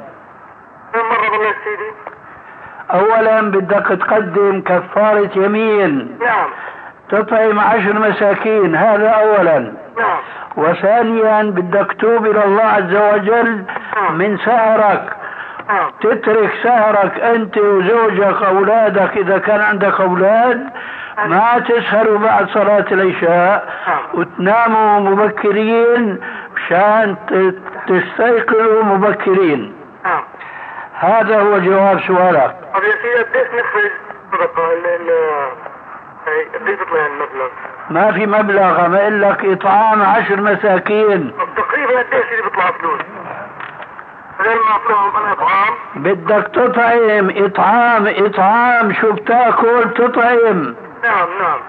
أولا بدك تقدم كفارة يمين تطعم عشر مساكين، هذا أولا. وثانيا بدك تتوب إلى الله عز وجل من سهرك، تترك سهرك أنت وزوجك أولادك إذا كان عندك أولاد، ما تسهروا بعد صلاة العشاء وتناموا مبكرين مشان تستيقظوا مبكرين. هذا هو جواب سؤالك.
طب يا سيدي قديش نخرج صدقة قديش يطلع المبلغ؟
ما في مبلغ، ما اقول لك اطعام عشر مساكين.
تقريبا قديش اللي بيطلع فلوس؟ غير ما اطلعهم انا اطعام.
بدك تطعم اطعام اطعام شو بتاكل تطعم.
نعم نعم.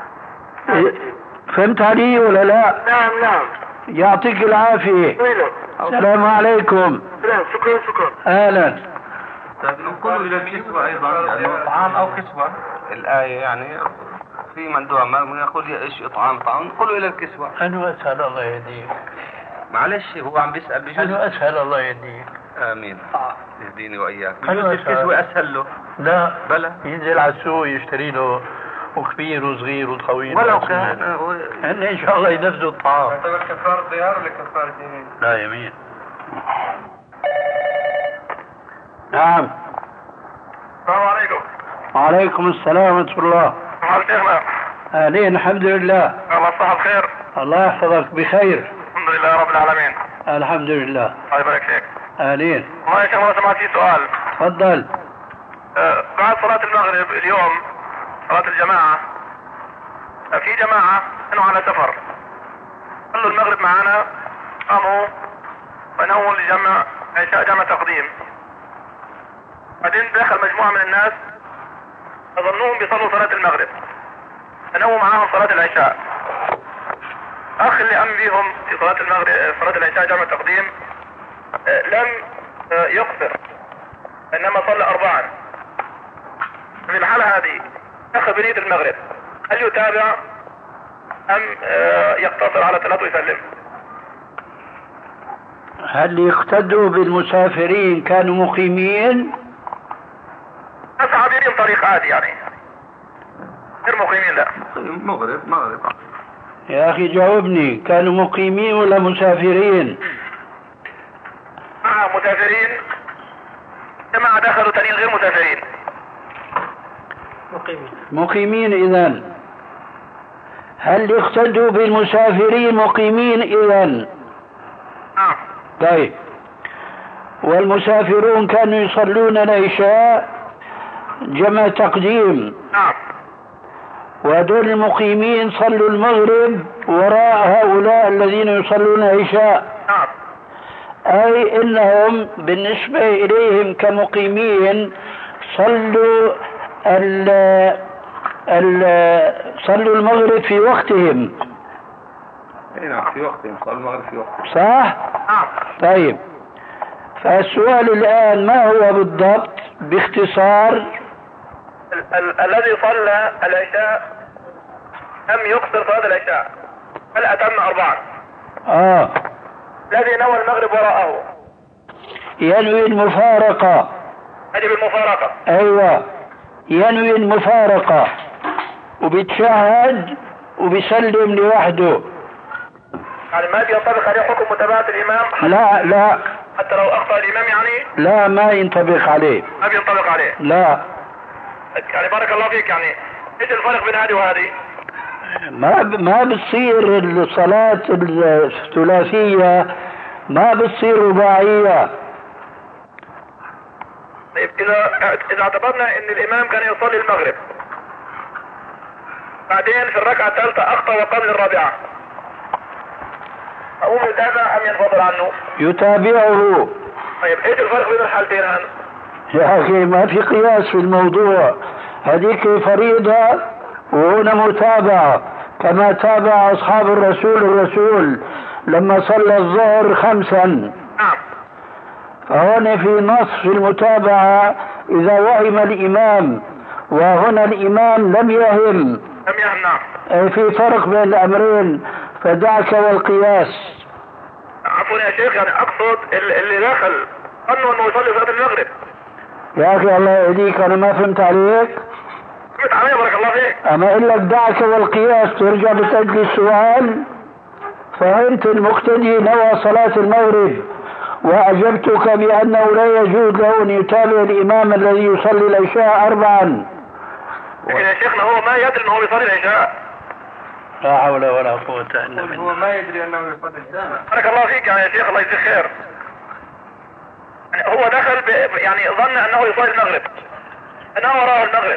فهمت علي ولا لا؟
نعم نعم.
يعطيك العافية. السلام عليكم.
سلام. شكرا شكرا.
اهلا.
نقول الى الكسوة ايضا، يعني اطعام او كسوة. الاية يعني في من دعاء ما يقول ايش اطعام طعام، نقول الى الكسوة.
انا اسهل الله يهديك.
معلش هو عم بيسأل بجوز.
انا اسهل الله يهديك.
امين. يهديني واياك. بجوز الكسوة اسهل له.
لا
بلا
ينزل على السوق يشتري له وكبير وصغير وطويل
ولو كان
هن ان شاء الله ينفذوا الطعام.
تعتبر كفارة ديار ولا كفارة يمين؟
لا يمين. نعم.
السلام عليكم.
وعليكم السلام ورحمة الله.
حال شيخنا؟
اهلين الحمد لله.
الله صحة بخير.
الله يحفظك بخير.
الحمد لله رب العالمين.
الحمد لله.
الله يبارك فيك.
اهلين.
والله يا شيخ ما سمعت في سؤال.
تفضل.
أه بعد صلاة المغرب اليوم صلاة الجماعة، أه في جماعة كانوا على سفر صلوا المغرب معنا، قاموا ونووا لجمع عشاء جمع تقديم، بعدين دخل مجموعة من الناس أظنوهم بيصلوا صلاة المغرب، فنووا معاهم صلاة العشاء. أخ اللي قام بيهم في صلاة المغرب صلاة العشاء جمع تقديم أه لم أه يقصر، إنما صلى أربعا. في الحالة هذه أخذ بنية المغرب، هل يتابع أم يقتصر على ثلاثة ويسلم؟
هل يقتدوا بالمسافرين كانوا مقيمين؟
ناس عابرين طريق عادي يعني غير مقيمين. لا
مغرب مغرب.
يا أخي جاوبني، كانوا مقيمين ولا مسافرين؟
مع مسافرين، جماعة دخلوا تانيين غير مسافرين.
مقيمين. مقيمين إذن. هل يقتدوا بالمسافرين مقيمين إذن؟
نعم.
طيب. والمسافرون كانوا يصلون العشاء جمع تقديم.
نعم.
وهذول المقيمين صلوا المغرب وراء هؤلاء الذين يصلون العشاء.
نعم.
أي إنهم بالنسبة إليهم كمقيمين صلوا ال ال صلوا المغرب في وقتهم.
نعم في وقتهم، صلوا المغرب في وقتهم.
صح؟
نعم.
طيب، فالسؤال الآن ما هو بالضبط باختصار؟
ال ال الذي صلى العشاء لم يقصر صلاة العشاء بل أتم أربعا.
آه.
الذي نوى المغرب وراءه
ينوي المفارقة.
يجب المفارقة.
أيوة، ينوي المفارقة وبيتشهد وبيسلم لوحده.
يعني ما بينطبق عليه حكم متابعة الإمام؟
لا لا.
حتى لو أخطأ الإمام يعني؟
لا ما ينطبق عليه.
ما بينطبق عليه؟
لا.
يعني بارك الله فيك، يعني ايش الفرق بين هذه وهذه؟
ما ب... ما بتصير الصلاة الثلاثية ما بتصير رباعية.
طيب إذا إذا اعتبرنا إن الإمام كان يصلي المغرب بعدين في الركعة الثالثة أخطأ وقبل الرابعة، أقوم يتابع أم ينفضل عنه؟
يتابعه.
طيب إيش الفرق بين الحالتين الآن؟
يا أخي ما في قياس في الموضوع، هذيك فريضة وهنا متابعة، كما تابع أصحاب الرسول الرسول لما صلى الظهر خمسا.
نعم.
فهنا في نص في المتابعة إذا وهم الإمام، وهنا الإمام لم يهم.
لم يهم. نعم.
في فرق بين الأمرين، فدعك والقياس.
عفوا يا شيخ، يعني أقصد اللي دخل أنه أنه يصلي صلاة المغرب.
يا أخي الله يهديك، أنا ما فهمت عليك.
فهمت علي بارك الله فيك.
أما إقول لك دعك والقياس ترجع بتأجل السؤال. فهمت المقتدي نوى صلاة المغرب، وأجبتك بأنه لا يجوز له أن يتابع الإمام الذي يصلي العشاء أربعا.
لكن يا شيخنا هو ما يدري أنه يصلي العشاء.
لا حول ولا قوة إلا بالله.
هو ما يدري أنه يصلي العشاء.
بارك الله فيك يا شيخ، الله يجزيك خير. هو دخل ب... يعني ظن أنه يصلي المغرب، أنه وراه المغرب.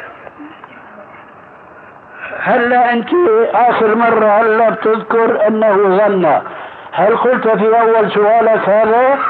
هلا أنت آخر مرة هلا بتذكر أنه ظن، هل قلت في أول سؤالك هذا؟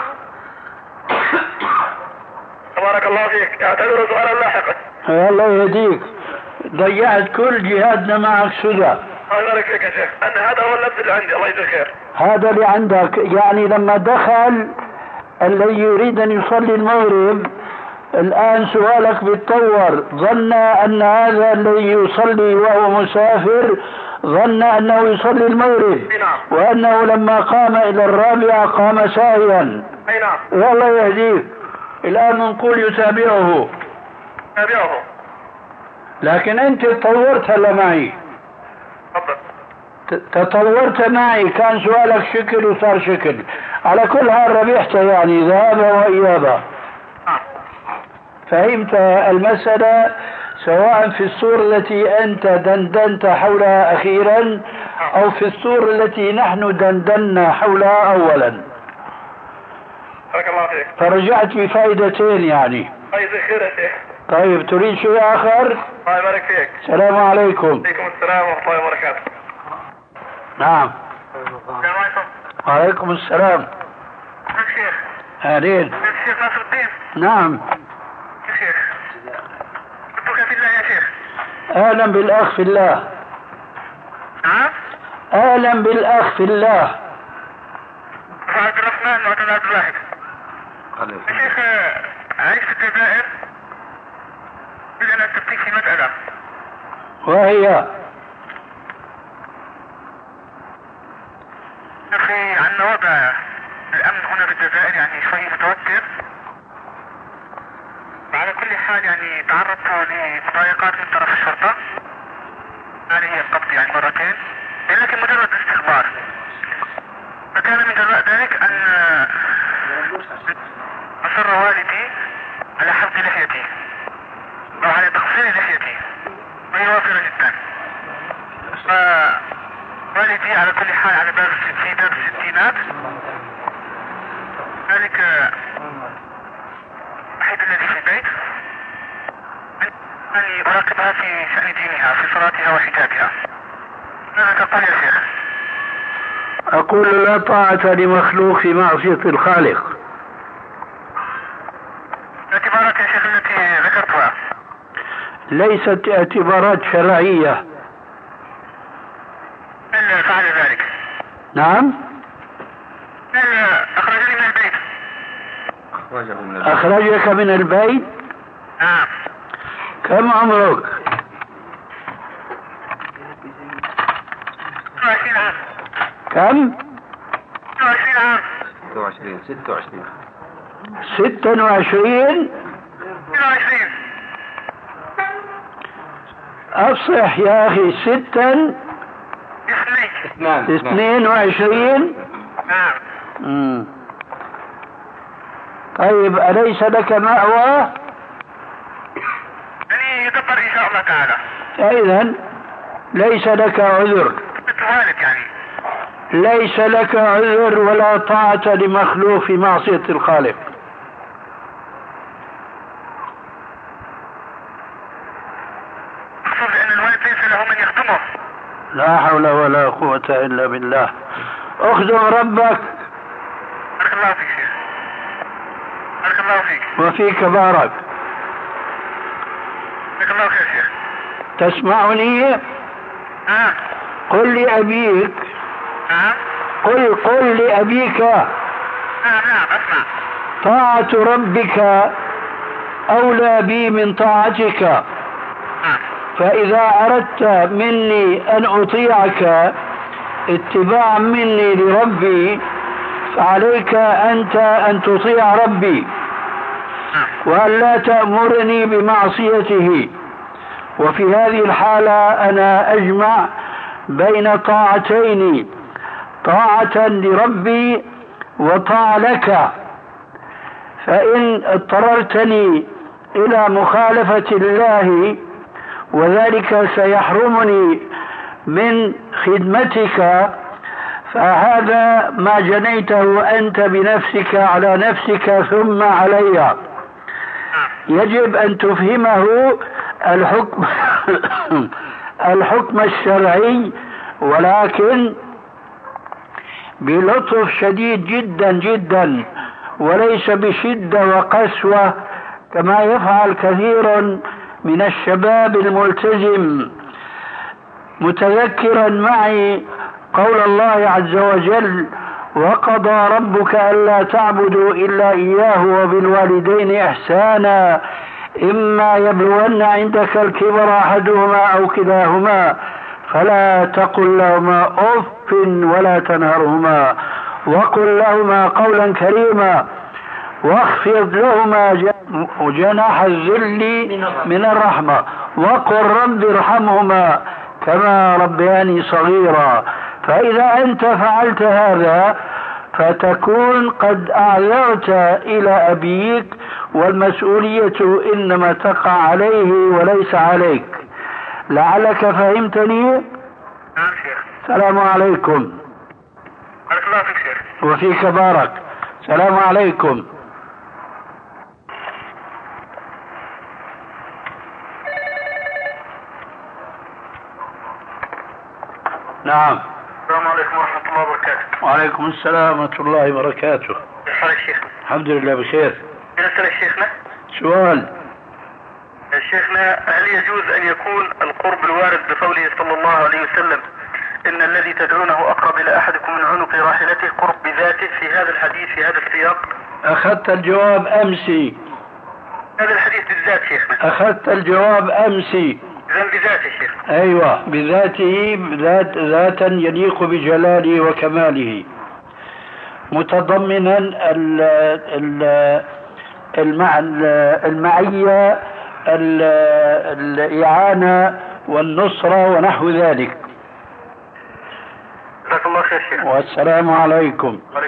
بارك الله فيك، اعتذر سؤالا لاحقا.
الله يهديك، ضيعت كل جهادنا معك سدى.
الله يبارك فيك يا شيخ، أن هذا هو اللبس اللي عندي. الله يجزيك خير.
هذا اللي عندك، يعني لما دخل الذي يريد أن يصلي المغرب، الآن سؤالك بيتطور، ظن أن هذا الذي يصلي وهو مسافر ظن أنه يصلي المغرب.
نعم.
وأنه لما قام إلى الرابعة قام ساهيا.
أي نعم.
والله يهديك، الآن نقول يتابعه.
يتابعه.
لكن أنت تطورت هلا معي.
تفضل.
تطورت معي، كان سؤالك شكل وصار شكل. على كل حال ربحت، يعني ذهابا وإيابا. فهمت المسألة، سواء في الصورة التي أنت دندنت حولها أخيرا أو في الصورة التي نحن دندنا حولها أولا.
بارك الله فيك.
فرجعت بفائدتين يعني.
الله يجزيك خير يا شيخ.
طيب تريد شيء آخر؟
الله يبارك فيك.
السلام عليكم.
وعليكم السلام ورحمة الله وبركاته.
نعم.
السلام عليكم.
وعليكم السلام.
الشيخ.
أهلين.
الشيخ ناصر الدين.
نعم.
يا شيخ. أتوك في الله يا شيخ.
أهلا بالأخ في الله.
نعم.
أهلا بالأخ في الله.
عبد الرحمن وعبد عبد الواحد. يا شيخ عايش في الجزائر، إذا أنا أستفتيك في مسألة.
وهي
أخي عن وضع الأمن هنا في الجزائر يعني شوي متوتر. وعلى كل حال يعني تعرضت لمضايقات من طرف الشرطة، هذه القبض يعني مرتين، لكن مجرد استخبار. فكان من جراء ذلك أن أصر والدي على حفظ لحيتي أو على تقصير لحيتي، وهي وافرة جدا. فوالدي على كل حال على باب الستينات والستينات، ذلك الوحيد الذي في البيت أني أراقبها في شأن دينها، في صلاتها وحجابها. ماذا تقول يا شيخ؟
أقول لا طاعة لمخلوق في معصية الخالق.
الاعتبارات يا شيخ التي ذكرتها
ليست اعتبارات شرعية.
من فعل ذلك؟
نعم.
من أخرجني من البيت؟
أخرجه من البيت.
أخرجك من البيت؟
نعم.
كم عمرك؟
ستة وعشرين عام.
كم؟
ستة وعشرين عام.
ستة وعشرين ستة وعشرين
ستة وعشرين.
ستة وعشرين.
أفصح يا أخي. ستا
اثنين.
اثنين وعشرين.
نعم.
مم. طيب أليس لك مأوى؟
يعني يدبر إن شاء الله تعالى.
إذن ليس لك عذر.
بتوالد يعني.
ليس لك عذر ولا طاعة لمخلوق في معصية الخالق.
خصوصا لأن الوالد ليس له من يخدمه.
لا حول ولا قوة إلا بالله. اخدم ربك.
بارك الله فيك شيخ. بارك الله فيك.
وفيك بارك.
جزاك الله خير شيخ.
تسمعني؟
اه
قل لأبيك
اه
قل قل لأبيك
اه نعم اسمع.
طاعة ربك أولى بي من طاعتك،
اه
فإذا أردت مني أن أطيعك اتباعا مني لربي فعليك أنت أن تطيع ربي وأن لا تأمرني بمعصيته. وفي هذه الحالة أنا أجمع بين طاعتين، طاعة لربي وطاعة لك. فإن اضطررتني إلى مخالفة الله وذلك سيحرمني من خدمتك فهذا ما جنيته أنت بنفسك على نفسك ثم علي. يجب أن تفهمه الحكم الحكم الشرعي، ولكن بلطف شديد جدا جدا وليس بشدة وقسوة كما يفعل كثير من الشباب الملتزم، متذكرا معي قول الله عز وجل: وقضى ربك ألا تعبدوا إلا إياه وبالوالدين إحسانا إما يبلغن عندك الكبر أحدهما أو كلاهما فلا تقل لهما أف ولا تنهرهما وقل لهما قولا كريما واخفض لهما جناح الذل من الرحمة وقل رب ارحمهما كما ربياني صغيرا. فإذا أنت فعلت هذا فتكون قد أعذرت إلى أبيك، والمسؤولية إنما تقع عليه وليس عليك. لعلك فهمتني؟
نعم شيخ.
السلام عليكم.
بارك الله فيك شيخ.
وفيك بارك. السلام عليكم. نعم.
السلام عليكم ورحمة الله وبركاته.
وعليكم السلام ورحمة الله وبركاته.
كيف حالك شيخ؟
الحمد لله بخير.
نسألك شيخنا
سؤال.
شيخنا، هل يجوز أن يكون القرب الوارد بقوله صلى الله عليه وسلم إن الذي تدعونه أقرب إلى أحدكم من عنق راحلته قرب بذاته في هذا الحديث في هذا السياق؟
أخذت الجواب أمسي.
هذا الحديث بالذات شيخنا.
أخذت الجواب أمسي.
إذن بذاته شيخ.
أيوة بذاته، ذات ذاتا يليق بجلاله وكماله، متضمنا ال ال المع المعية الإعانة والنصرة ونحو ذلك.
جزاك الله خير شيخ.
والسلام عليكم.